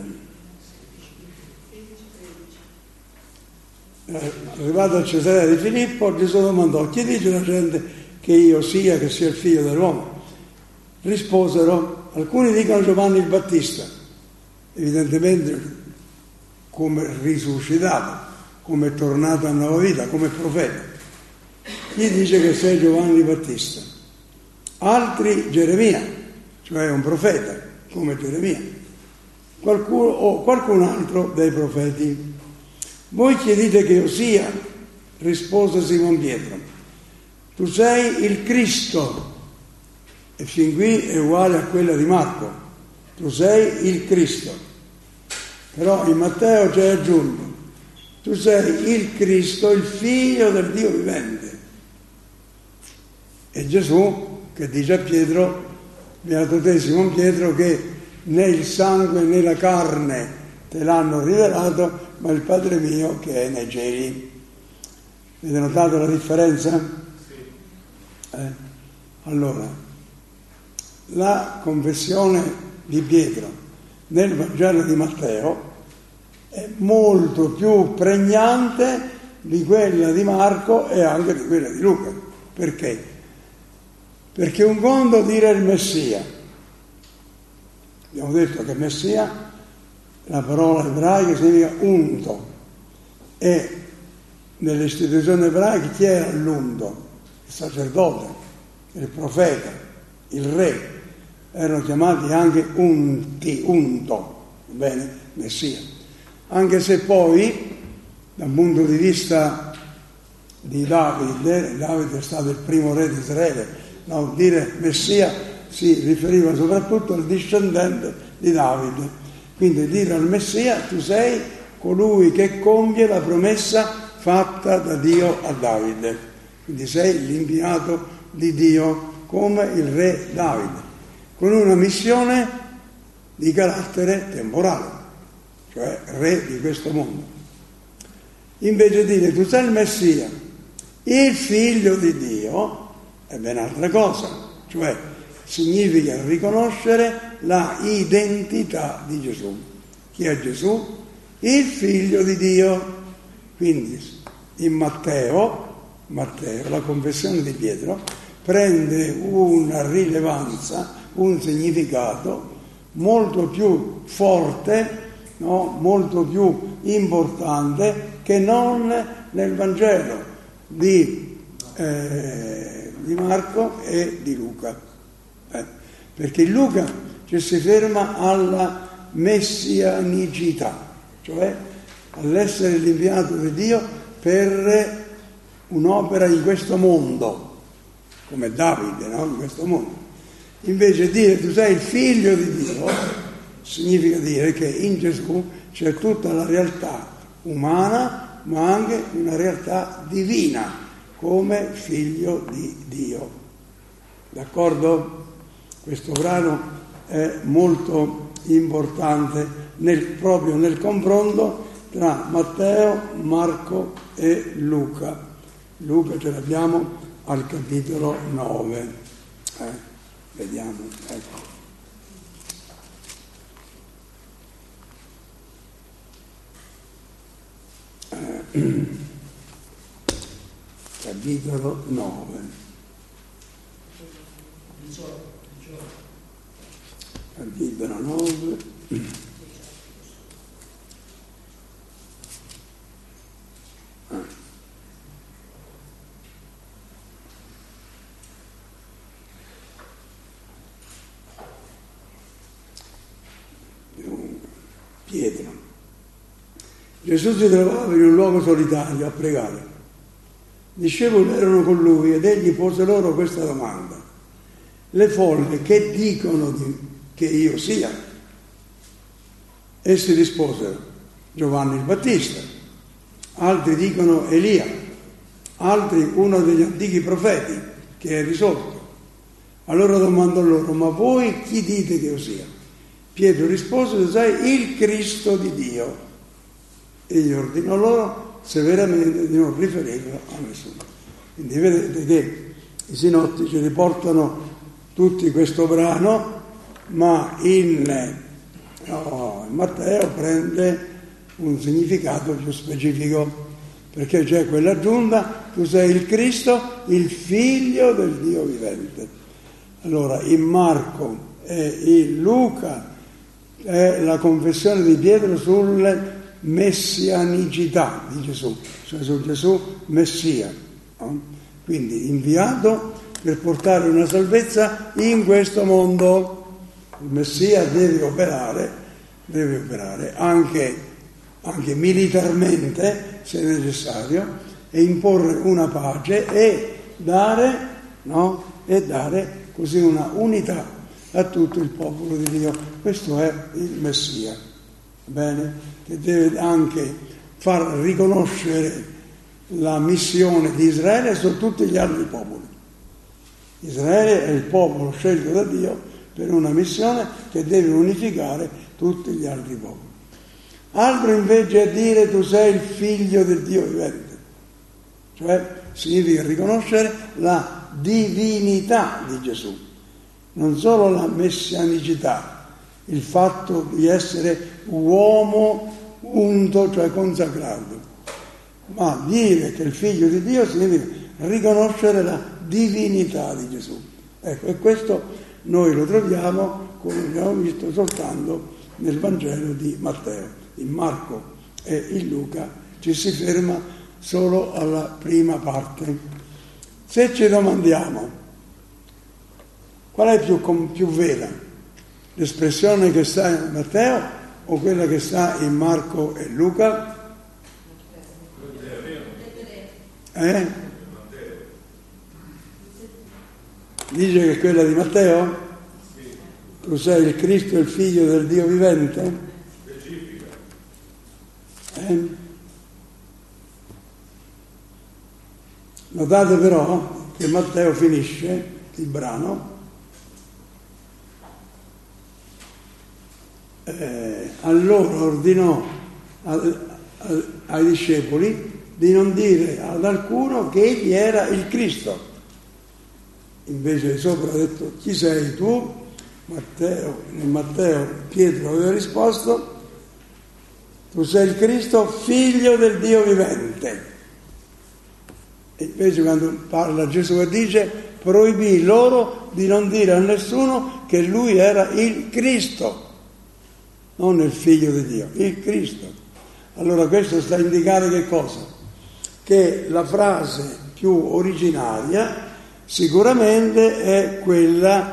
eh, arrivato a Cesarea di Filippo, Gesù domandò: chi dice la gente che io sia, che sia il figlio dell'uomo? Risposero: alcuni dicono Giovanni il Battista, evidentemente come risuscitato, come tornato a nuova vita, come profeta. Chi dice che sei Giovanni il Battista? Altri Geremia, cioè un profeta come Geremia, qualcuno o qualcun altro dei profeti. Voi chiedete che io sia, rispose Simon Pietro, tu sei il Cristo, e fin qui è uguale a quella di Marco, tu sei il Cristo. Però in Matteo c'è aggiunto: tu sei il Cristo, il figlio del Dio vivente. E Gesù che dice a Pietro: beato te Simon Pietro, che né il sangue né la carne te l'hanno rivelato, ma il Padre mio che è nei cieli. Avete notato la differenza? Sì. Eh? Allora, la confessione di Pietro nel Vangelo di Matteo è molto più pregnante di quella di Marco e anche di quella di Luca. Perché? Perché un conto dire il Messia. Abbiamo detto che Messia, la parola ebraica, significa unto, e nelle istituzioni ebraiche chi era l'unto? Il sacerdote, il profeta, il re. Erano chiamati anche unti, unto, bene, Messia. Anche se poi, dal punto di vista di Davide, Davide è stato il primo re di Israele, no, dire Messia si riferiva soprattutto al discendente di Davide. Quindi dire al Messia: tu sei colui che compie la promessa fatta da Dio a Davide. Quindi sei l'inviato di Dio come il re Davide, con una missione di carattere temporale, cioè re di questo mondo. Invece di dire tu sei il Messia, il figlio di Dio, è ben altra cosa, cioè significa riconoscere la identità di Gesù. Chi è Gesù? Il figlio di Dio. Quindi in Matteo, Matteo, la confessione di Pietro prende una rilevanza, un significato molto più forte, no? Molto più importante che non nel Vangelo di, eh, di Marco e di Luca. Eh. perché in Luca ci si ferma alla messianicità, cioè all'essere l'inviato di Dio per un'opera in questo mondo, come Davide, no? In questo mondo. Invece dire tu sei il figlio di Dio significa dire che in Gesù c'è tutta la realtà umana, ma anche una realtà divina, come figlio di Dio. D'accordo? Questo brano è molto importante nel, proprio nel confronto tra Matteo, Marco e Luca. Luca ce l'abbiamo al capitolo nove. Eh, vediamo, ecco. Eh, capitolo nove. Capitolo nove. Pietro. Gesù si trovava in un luogo solitario a pregare. I discepoli erano con lui ed egli pose loro questa domanda: le folle che dicono di, che io sia? Essi risposero: Giovanni il Battista, altri dicono Elia, altri uno degli antichi profeti che è risorto. Allora domandò loro: ma voi chi dite che io sia? Pietro rispose: tu sei il Cristo di Dio. E gli ordinò loro severamente di non riferirlo a nessuno. Quindi vedete che i sinottici riportano tutti questo brano, ma in, no, in Matteo prende un significato più specifico, perché c'è quell'aggiunta: tu sei il Cristo, il figlio del Dio vivente. Allora in Marco e in Luca è la confessione di Pietro sulla messianicità di Gesù, cioè su Gesù Messia, no? Quindi inviato per portare una salvezza in questo mondo. Il Messia deve operare, deve operare anche, anche militarmente, se necessario, e imporre una pace e dare, no? E dare così una unità a tutto il popolo di Dio. Questo è il Messia, bene? Che deve anche far riconoscere la missione di Israele su tutti gli altri popoli. Israele è il popolo scelto da Dio per una missione che deve unificare tutti gli altri popoli. Altro invece è dire tu sei il figlio del Dio vivente, cioè significa riconoscere la divinità di Gesù, non solo la messianicità, il fatto di essere uomo unto, cioè consacrato, ma dire che il figlio di Dio significa riconoscere la divinità di Gesù. Ecco, e questo noi lo troviamo, come abbiamo visto, soltanto nel Vangelo di Matteo. In Marco e in Luca ci si ferma solo alla prima parte. Se ci domandiamo qual è più, più vera, l'espressione che sta in Matteo o quella che sta in Marco e Luca? Eh? Dice che è quella di Matteo? Tu sei il Cristo, il figlio del Dio vivente? Eh? Notate però che Matteo finisce il brano eh, allora ordinò a, a, ai discepoli di non dire ad alcuno che egli era il Cristo. Invece di sopra ha detto chi sei tu? Matteo, in Matteo Pietro aveva risposto tu sei il Cristo, figlio del Dio vivente. E invece quando parla Gesù e dice proibì loro di non dire a nessuno che lui era il Cristo, non il figlio di Dio, il Cristo. Allora questo sta a indicare che cosa? Che la frase più originaria sicuramente è quella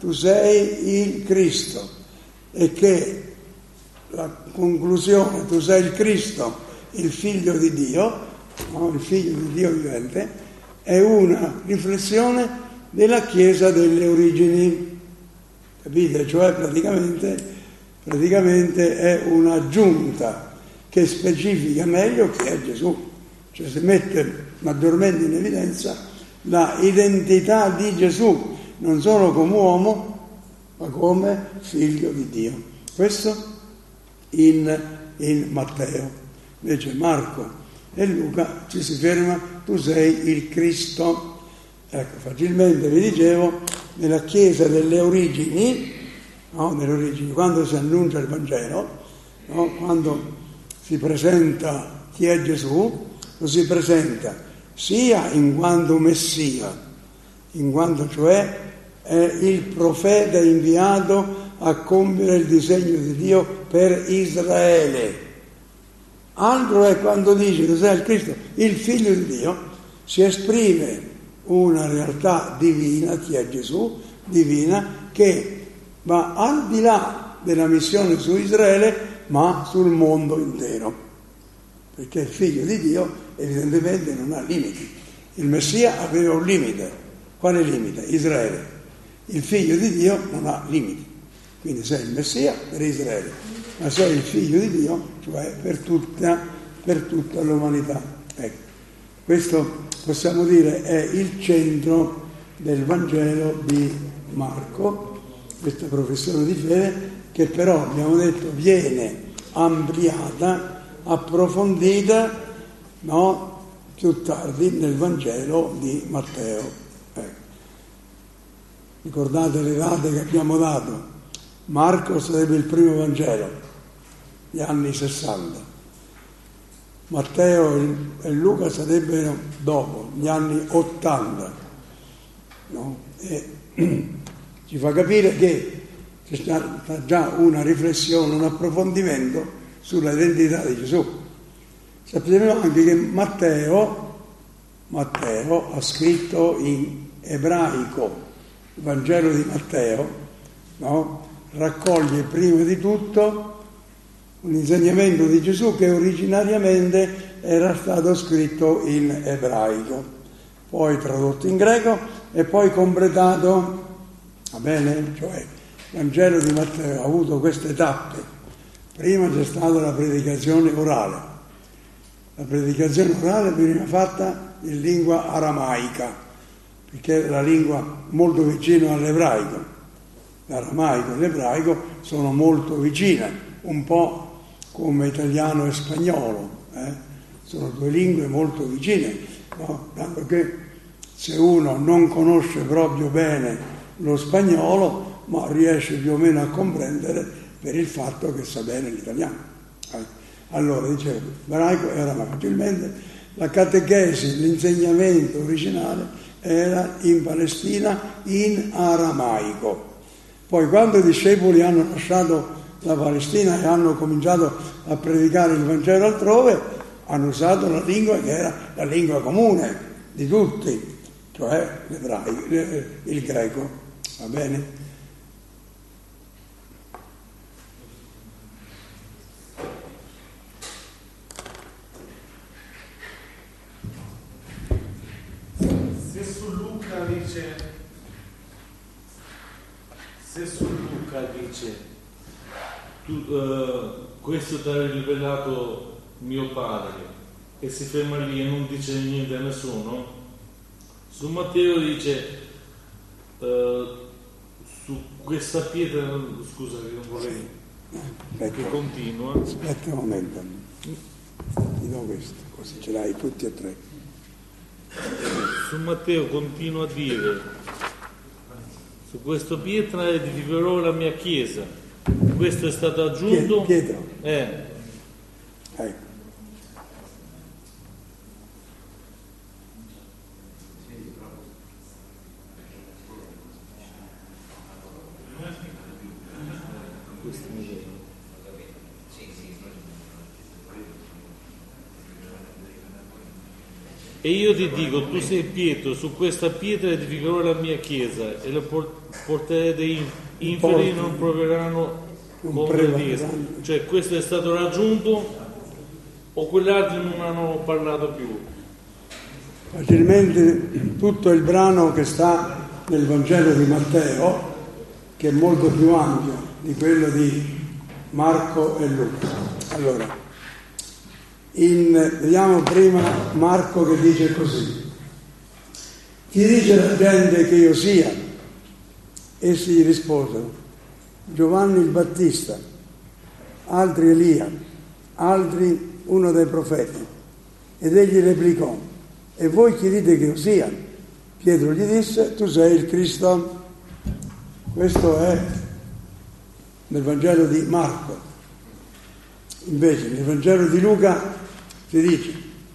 tu sei il Cristo, e che la conclusione, tu sei il Cristo, il figlio di Dio, no? Il figlio di Dio vivente, è una riflessione della Chiesa delle origini, capite? Cioè praticamente, praticamente è un'aggiunta che specifica meglio chi è Gesù, cioè si mette maggiormente in evidenza la identità di Gesù, non solo come uomo, ma come figlio di Dio. Questo in, in Matteo. Invece Marco e Luca ci si ferma, tu sei il Cristo. Ecco, facilmente vi dicevo, nella Chiesa delle origini, no? Nelle origini, quando si annuncia il Vangelo, no? Quando si presenta chi è Gesù, lo si presenta sia in quanto Messia, in quanto cioè è il profeta inviato a compiere il disegno di Dio per Israele. Altro è quando dice tu sei il Cristo, il figlio di Dio, si esprime una realtà divina, chi è Gesù, divina, che va al di là della missione su Israele, ma sul mondo intero. Perché il figlio di Dio evidentemente non ha limiti. Il Messia aveva un limite. Quale limite? Israele. Il figlio di Dio non ha limiti. Quindi sei il Messia per Israele, ma sei il figlio di Dio, cioè per tutta, per tutta l'umanità. Ecco. Questo possiamo dire è il centro del Vangelo di Marco, questa professione di fede che però abbiamo detto viene ampliata, approfondita, no? Più tardi nel Vangelo di Matteo. Ecco. Ricordate le date che abbiamo dato? Marco sarebbe il primo Vangelo, gli anni sessanta. Matteo e Luca sarebbero dopo, gli anni ottanta. No? E ci fa capire che c'è stata già una riflessione, un approfondimento sulla identità di Gesù. Sappiamo anche che Matteo, Matteo ha scritto in ebraico il Vangelo di Matteo, no? Raccoglie prima di tutto un insegnamento di Gesù che originariamente era stato scritto in ebraico, poi tradotto in greco e poi completato, va bene? Cioè il Vangelo di Matteo ha avuto queste tappe. Prima c'è stata la predicazione orale. La predicazione orale veniva fatta in lingua aramaica, perché è la lingua molto vicina all'ebraico. L'aramaico e l'ebraico sono molto vicine, un po' come italiano e spagnolo, eh? Sono due lingue molto vicine, no? Tanto che se uno non conosce proprio bene lo spagnolo, ma riesce più o meno a comprendere per il fatto che sa bene l'italiano. Eh? Allora, dicevo, ebraico era facilmente, la catechesi, l'insegnamento originale era in Palestina in aramaico. Poi quando i discepoli hanno lasciato la Palestina e hanno cominciato a predicare il Vangelo altrove, hanno usato la lingua che era la lingua comune di tutti, cioè l'ebraico, il greco, va bene? Se su Luca dice, se su Luca dice, tu, uh, questo ti ha rivelato mio padre, e si ferma lì e non dice niente a nessuno, su Matteo dice, uh, su questa pietra, scusa che non vorrei, aspetta, che continua. Aspetta un momento, ti do questo, così ce l'hai tutti e tre. Su Matteo continua a dire, su questa pietra edificherò la mia chiesa. Questo è stato aggiunto. Pietro. Eh. Ecco. Questo mi viene. E io ti dico, tu sei Pietro, su questa pietra edificherò la mia chiesa e le porte dei inferi non proveranno contro di essa. Cioè questo è stato raggiunto o quegli altri non hanno parlato più? Facilmente tutto il brano che sta nel Vangelo di Matteo, che è molto più ampio di quello di Marco e Luca. Allora, In, vediamo prima Marco che dice così: chi dice la gente che io sia? Essi gli risposero: Giovanni il Battista, altri Elia, altri uno dei profeti. Ed egli replicò: e voi chi dite che io sia? Pietro gli disse: tu sei il Cristo. Questo è nel Vangelo di Marco. Invece nel Vangelo di Luca si dice: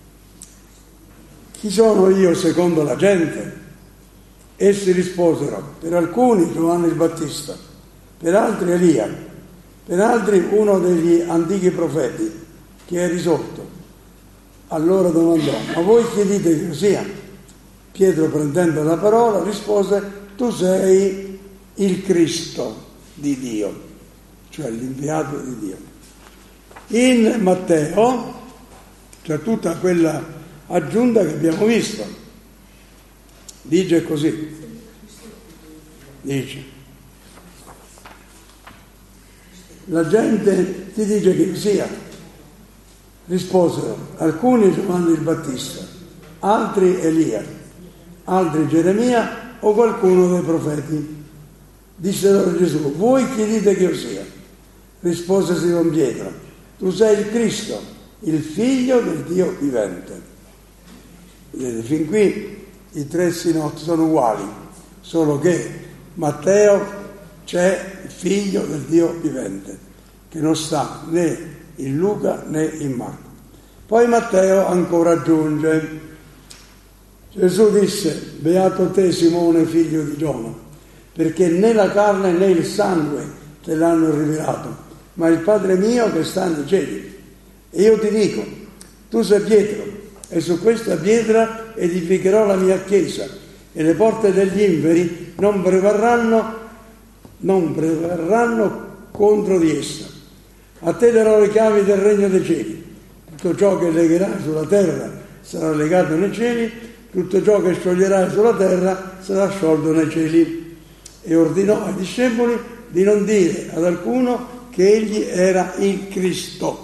chi sono io secondo la gente? Essi risposero: per alcuni Giovanni il Battista, per altri Elia, per altri uno degli antichi profeti che è risorto. Allora domandò: ma voi chi dite che io sia? Pietro, prendendo la parola, rispose: tu sei il Cristo di Dio, cioè l'inviato di Dio. In Matteo c'è tutta quella aggiunta che abbiamo visto. Dice così: dice, la gente ti dice che sia. Risposero: alcuni Giovanni il Battista, altri Elia, altri Geremia o qualcuno dei profeti. Disse loro Gesù: voi chi dite che io sia? Rispose Simon Pietro: tu sei il Cristo, il figlio del Dio vivente. Vedete, fin qui i tre sinottici sono uguali, solo che Matteo c'è il figlio del Dio vivente, che non sta né in Luca né in Marco. Poi Matteo ancora aggiunge: Gesù disse: beato te Simone figlio di Giona, perché né la carne né il sangue te l'hanno rivelato, ma il Padre mio che sta nei cieli. E io ti dico: tu sei Pietro, e su questa pietra edificherò la mia chiesa, e le porte degli inferi non prevarranno, non prevarranno contro di essa. A te darò le chiavi del regno dei cieli. Tutto ciò che legherai sulla terra sarà legato nei cieli, tutto ciò che scioglierai sulla terra sarà sciolto nei cieli. E ordinò ai discepoli di non dire ad alcuno che egli era il Cristo.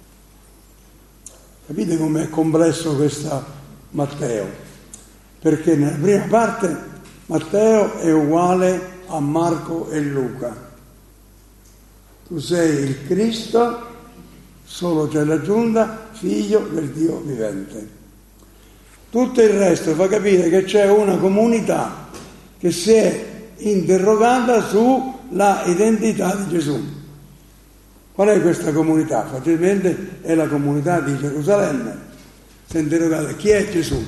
Capite com'è complesso questo Matteo? Perché nella prima parte Matteo è uguale a Marco e Luca. Tu sei il Cristo, solo c'è l'aggiunta, figlio del Dio vivente. Tutto il resto fa capire che c'è una comunità che si è interrogata sulla identità di Gesù. Qual è questa comunità? Facilmente è la comunità di Gerusalemme. Si è interrogata: chi è Gesù?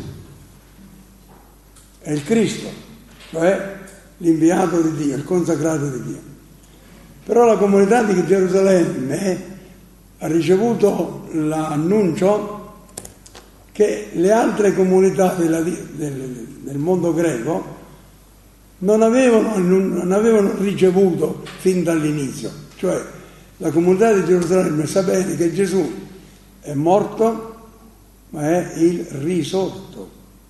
È il Cristo, cioè l'inviato di Dio, il consacrato di Dio. Però la comunità di Gerusalemme ha ricevuto l'annuncio che le altre comunità della, del, del mondo greco non avevano, non avevano ricevuto fin dall'inizio. Cioè la comunità di Gerusalemme sapeva che Gesù è morto, ma è il risorto.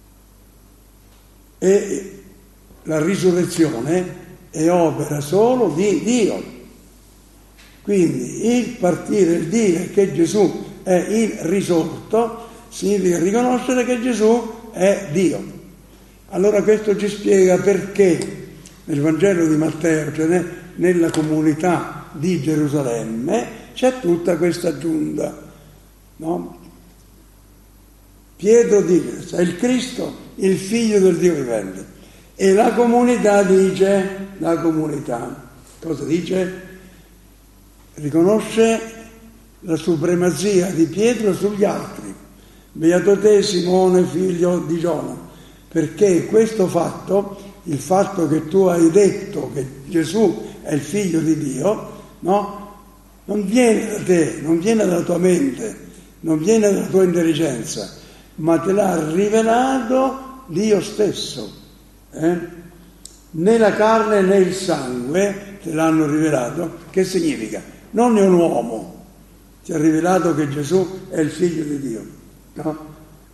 E la risurrezione è opera solo di Dio. Quindi il partire, il dire che Gesù è il risorto, significa riconoscere che Gesù è Dio. Allora questo ci spiega perché nel Vangelo di Matteo, cioè nella comunità di Gerusalemme, c'è tutta questa aggiunta, no? Pietro dice: è il Cristo, il figlio del Dio vivente. E la comunità dice, la comunità, cosa dice? Riconosce la supremazia di Pietro sugli altri. Beato te Simone figlio di Giona, perché questo fatto, il fatto che tu hai detto che Gesù è il figlio di Dio, no? Non viene da te, non viene dalla tua mente, non viene dalla tua intelligenza, ma te l'ha rivelato Dio stesso. Eh? Né la carne né il sangue te l'hanno rivelato. Che significa? Non è un uomo ti ha rivelato che Gesù è il figlio di Dio, no?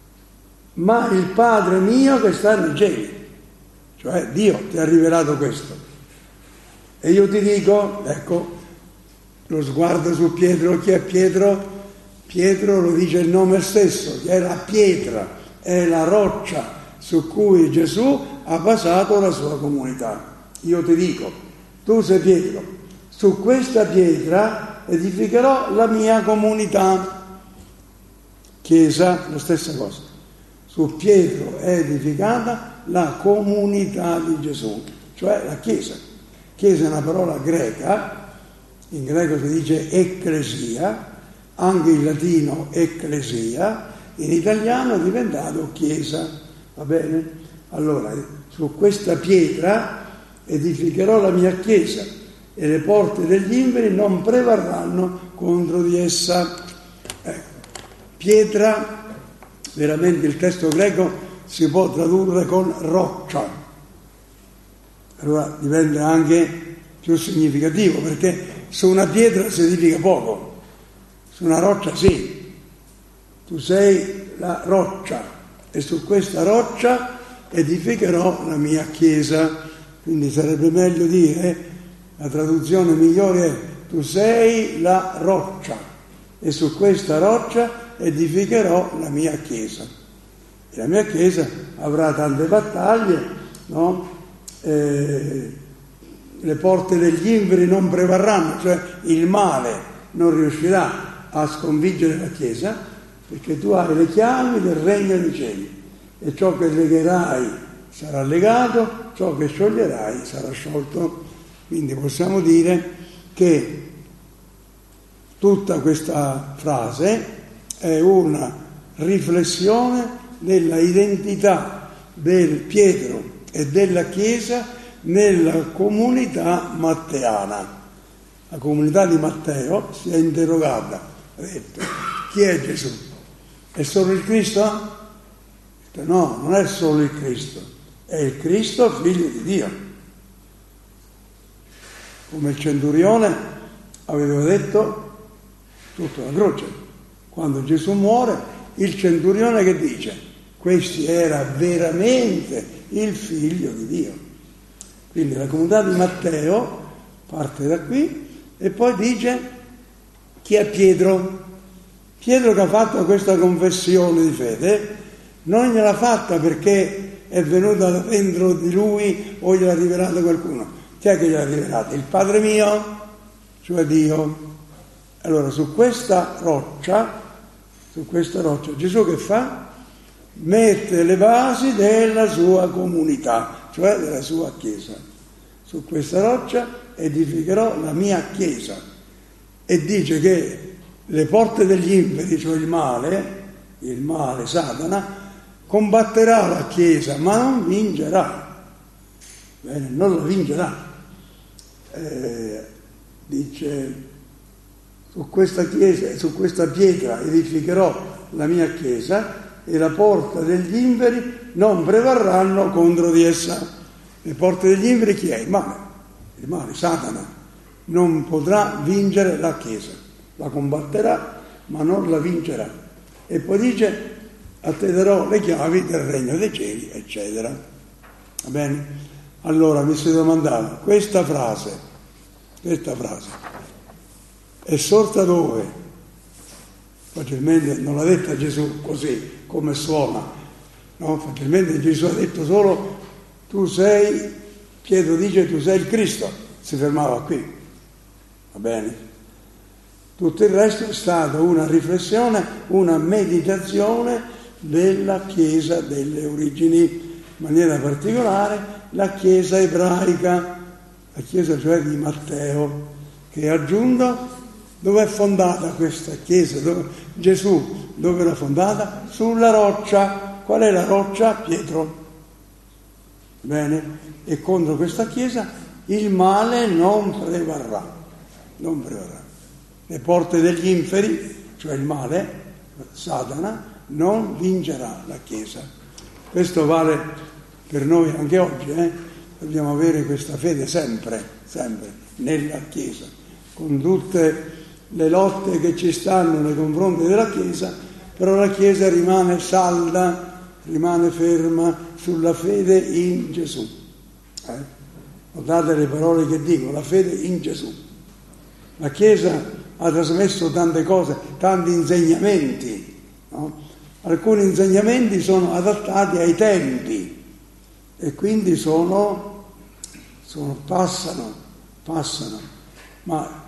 Ma il Padre mio che sta nei cieli, cioè Dio ti ha rivelato questo. E io ti dico, ecco, lo sguardo su Pietro. Chi è Pietro? Pietro lo dice il nome stesso, che è la pietra, è la roccia su cui Gesù ha basato la sua comunità. Io ti dico, tu sei Pietro, su questa pietra edificherò la mia comunità. Chiesa, la stessa cosa. Su Pietro è edificata la comunità di Gesù, cioè la Chiesa. Chiesa è una parola greca, in greco si dice ecclesia, anche in latino ecclesia, in italiano è diventato Chiesa, va bene? Allora, su questa pietra edificherò la mia Chiesa e le porte degli inferi non prevarranno contro di essa. Ecco. Pietra, veramente il testo greco si può tradurre con roccia, allora diventa anche più significativo, perché su una pietra si edifica poco, su una roccia sì. Tu sei la roccia e su questa roccia edificherò la mia Chiesa. Quindi sarebbe meglio dire, la traduzione migliore è: tu sei la roccia e su questa roccia edificherò la mia Chiesa. E la mia Chiesa avrà tante battaglie, no? Eh, le porte degli inferi non prevarranno, cioè il male non riuscirà a sconfiggere la Chiesa, perché tu hai le chiavi del regno dei cieli e ciò che legherai sarà legato, ciò che scioglierai sarà sciolto. Quindi possiamo dire che tutta questa frase è una riflessione della identità del Pietro e della Chiesa nella comunità matteana. La comunità di Matteo si è interrogata, ha detto: chi è Gesù? È solo il Cristo? No, non è solo il Cristo, è il Cristo figlio di Dio. Come il centurione aveva detto tutto la croce. Quando Gesù muore, il centurione che dice? Questi era veramente il figlio di Dio. Quindi la comunità di Matteo parte da qui e poi dice: chi è Pietro? Pietro che ha fatto questa confessione di fede non gliel'ha fatta perché è venuta dentro di lui o gliel'ha rivelato qualcuno. Chi è che gliel'ha rivelato? Il Padre mio, cioè Dio. Allora su questa roccia, su questa roccia Gesù che fa? Mette le basi della sua comunità, cioè della sua Chiesa. Su questa roccia edificherò la mia Chiesa. E dice che le porte degli inferi, cioè il male, il male, Satana, combatterà la Chiesa, ma non vincerà. Bene, non la vincerà. Eh, dice: su questa Chiesa, su questa pietra edificherò la mia Chiesa e la porta degli inferi non prevarranno contro di essa. Le porte degli inferi chi è? Il male, il male, Satana. Non potrà vincere la Chiesa, la combatterà ma non la vincerà. E poi dice: a te darò le chiavi del regno dei cieli, eccetera. Va bene? Allora mi si domandava, questa frase, questa frase è sorta dove? Facilmente non l'ha detta Gesù così come suona, no? Facilmente Gesù ha detto solo: tu sei, Pietro dice, tu sei il Cristo, si fermava qui, va bene? Tutto il resto è stata una riflessione, una meditazione della Chiesa delle origini, in maniera particolare la Chiesa ebraica, la Chiesa cioè di Matteo, che ha aggiunto. Dove è fondata questa Chiesa? Dove, Gesù, dove l'ha fondata? Sulla roccia. Qual è la roccia? Pietro. Bene? E contro questa Chiesa il male non prevarrà. Non prevarrà. Le porte degli inferi, cioè il male, Satana, non vincerà la Chiesa. Questo vale per noi anche oggi, eh? Dobbiamo avere questa fede sempre, sempre, nella Chiesa, con tutte le lotte che ci stanno nei confronti della Chiesa, però la Chiesa rimane salda, rimane ferma sulla fede in Gesù. Eh? Notate le parole che dico, la fede in Gesù. La Chiesa ha trasmesso tante cose, tanti insegnamenti, no? Alcuni insegnamenti sono adattati ai tempi e quindi sono, sono passano, passano, ma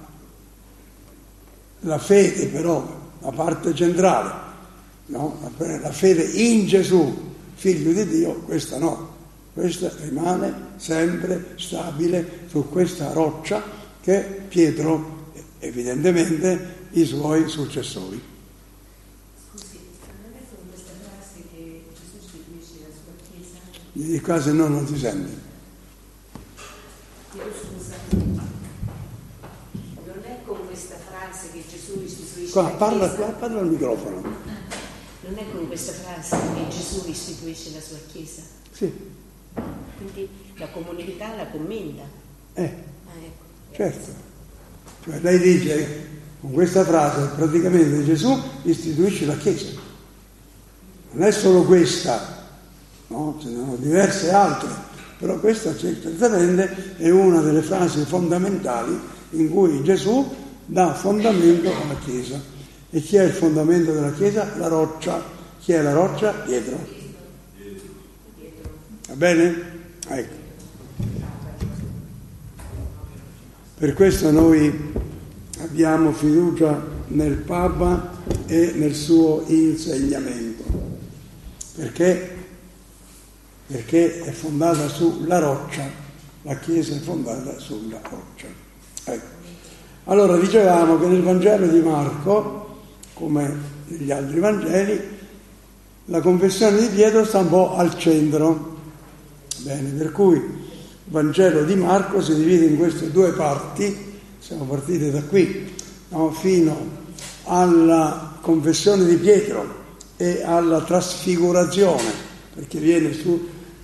la fede però, la parte centrale, no? La fede in Gesù, figlio di Dio, questa no. Questa rimane sempre stabile su questa roccia che Pietro, evidentemente, i suoi successori. Scusi, non è con questa frase che Gesù istituisce la sua Chiesa? Gli dico quasi no, non si sente. Chiedo scusa. Non è con questa frase che Gesù istituisce Qua, la parla, Chiesa? qua, parla al microfono. Non è con questa frase che Gesù istituisce la sua Chiesa? Sì. Quindi la comunità la commenta. Eh, Ah, ecco. certo. Cioè lei dice, con questa frase, praticamente Gesù istituisce la Chiesa. Non è solo questa, no? Ce ne sono diverse altre, però questa certamente è una delle frasi fondamentali in cui Gesù dà fondamento alla Chiesa. E chi è il fondamento della Chiesa? La roccia. Chi è la roccia? Pietro. Va bene? Ecco. Per questo noi abbiamo fiducia nel Papa e nel suo insegnamento. Perché? Perché è fondata sulla roccia. La Chiesa è fondata sulla roccia. Ecco. Allora dicevamo che nel Vangelo di Marco, come negli altri Vangeli, la confessione di Pietro sta un po' al centro. Bene, per cui il Vangelo di Marco si divide in queste due parti, siamo partiti da qui, no, fino alla confessione di Pietro e alla trasfigurazione, perché viene su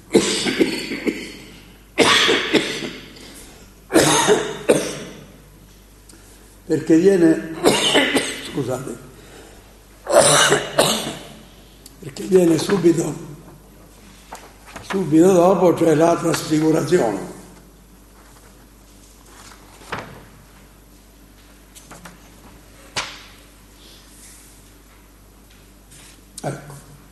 perché viene scusate perché viene subito subito dopo, cioè la trasfigurazione. Ecco.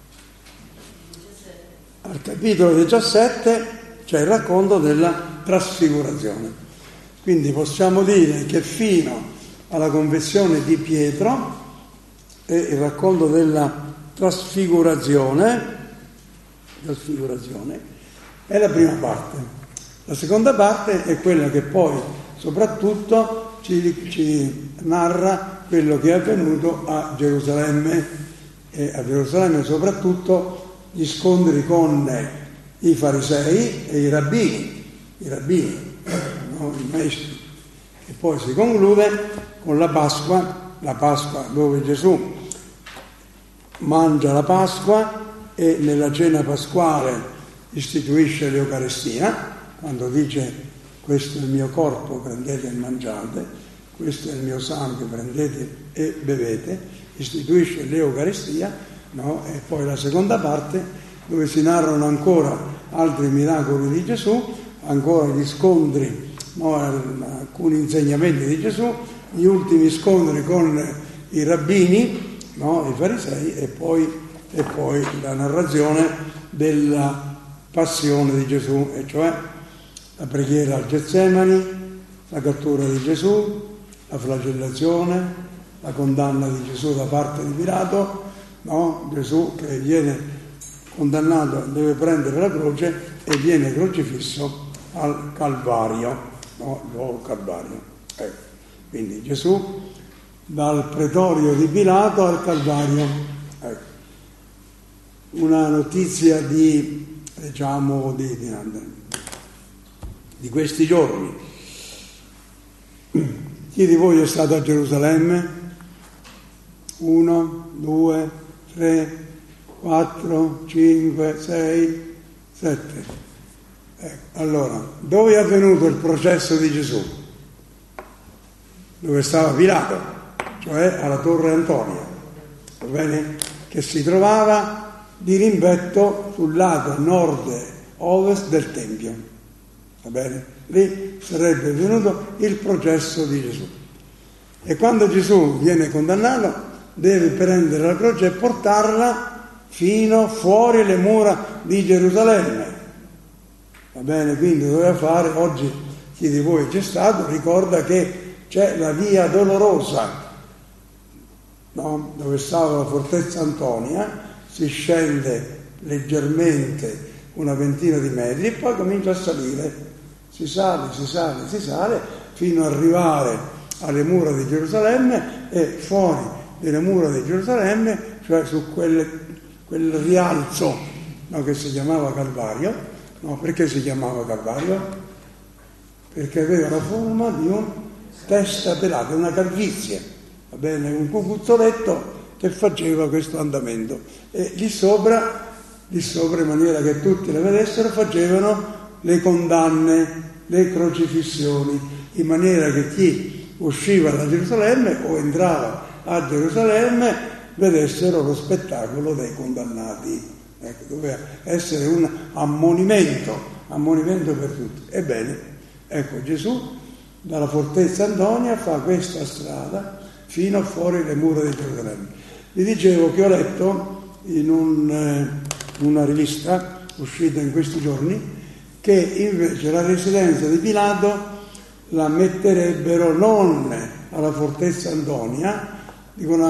Al capitolo diciassette c'è il racconto della trasfigurazione. Quindi possiamo dire che fino alla confessione di Pietro e il racconto della trasfigurazione trasfigurazione è la prima parte. La seconda parte è quella che poi soprattutto ci, ci narra quello che è avvenuto a Gerusalemme e a Gerusalemme soprattutto gli scontri con i farisei e i rabbini i rabbini, no? I maestri, e poi si conclude con la Pasqua la Pasqua dove Gesù mangia la Pasqua e nella cena pasquale istituisce l'Eucaristia, quando dice questo è il mio corpo, prendete e mangiate, questo è il mio sangue, prendete e bevete, istituisce l'Eucaristia, no? E poi la seconda parte dove si narrano ancora altri miracoli di Gesù, ancora gli scontri, no? Alcuni insegnamenti di Gesù, gli ultimi scontri con i rabbini, no? I farisei, e poi e poi la narrazione della passione di Gesù, e cioè la preghiera al Getsemani, la cattura di Gesù, la flagellazione, la condanna di Gesù da parte di Pilato, no? Gesù che viene condannato, deve prendere la croce e viene crocifisso al Calvario, no? Il luogo Calvario. Ecco. Quindi Gesù dal pretorio di Pilato al Calvario. Ecco. Una notizia di, diciamo, di, di, di questi giorni. Chi di voi è stato a Gerusalemme? Uno, due, tre, quattro, cinque, sei, sette. Ecco. Allora, dove è avvenuto il processo di Gesù? Dove stava Pilato, cioè alla Torre Antonia, va bene? Che si trovava di rimbetto sul lato nord-ovest del Tempio, va bene? Lì sarebbe avvenuto il processo di Gesù. E quando Gesù viene condannato deve prendere la croce e portarla fino fuori le mura di Gerusalemme, va bene? Quindi doveva fare, oggi chi di voi c'è stato ricorda che c'è la via dolorosa, no? Dove stava la fortezza Antonia, si scende leggermente una ventina di metri e poi comincia a salire, si sale, si sale, si sale fino ad arrivare alle mura di Gerusalemme, e fuori delle mura di Gerusalemme, cioè su quel, quel rialzo, no, che si chiamava Calvario. No, perché si chiamava Calvario? Perché aveva la forma di un testa pelata, una calvizie, va bene, un cucuzzoletto che faceva questo andamento, e lì sopra, lì sopra in maniera che tutti le vedessero, facevano le condanne, le crocifissioni, in maniera che chi usciva da Gerusalemme o entrava a Gerusalemme vedessero lo spettacolo dei condannati. Ecco, doveva essere un ammonimento, ammonimento per tutti. Ebbene, ecco, Gesù dalla fortezza Antonia fa questa strada fino fuori le mura di Gerusalemme. Vi dicevo che ho letto in un, eh, una rivista uscita in questi giorni che invece la residenza di Pilato la metterebbero non alla fortezza Antonia, dicono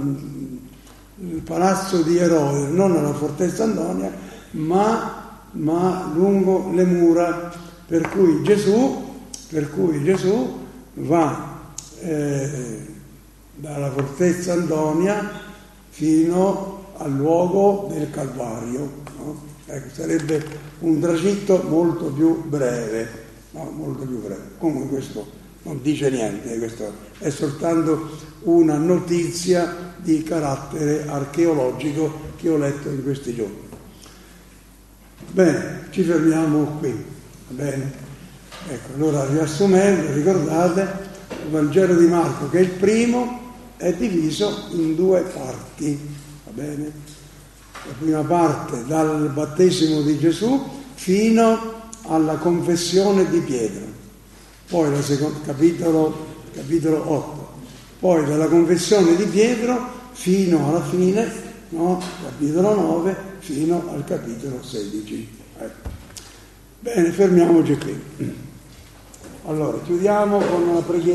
il palazzo di Erode, non alla fortezza Antonia, ma, ma lungo le mura, per cui Gesù, per cui Gesù va eh, dalla fortezza Antonia fino al luogo del Calvario, no? Ecco, sarebbe un tragitto molto più breve. No, molto più breve. Comunque questo non dice niente, questo è soltanto una notizia di carattere archeologico che ho letto in questi giorni. Bene, ci fermiamo qui, va bene? Ecco, allora riassumendo, ricordate, il Vangelo di Marco, che è il primo, è diviso in due parti, va bene? La prima parte dal battesimo di Gesù fino alla confessione di Pietro, poi la seconda, capitolo, capitolo otto, poi dalla confessione di Pietro fino alla fine, no? Capitolo nove fino al capitolo sedici. Ecco. Bene, fermiamoci qui. Allora, chiudiamo con una preghiera.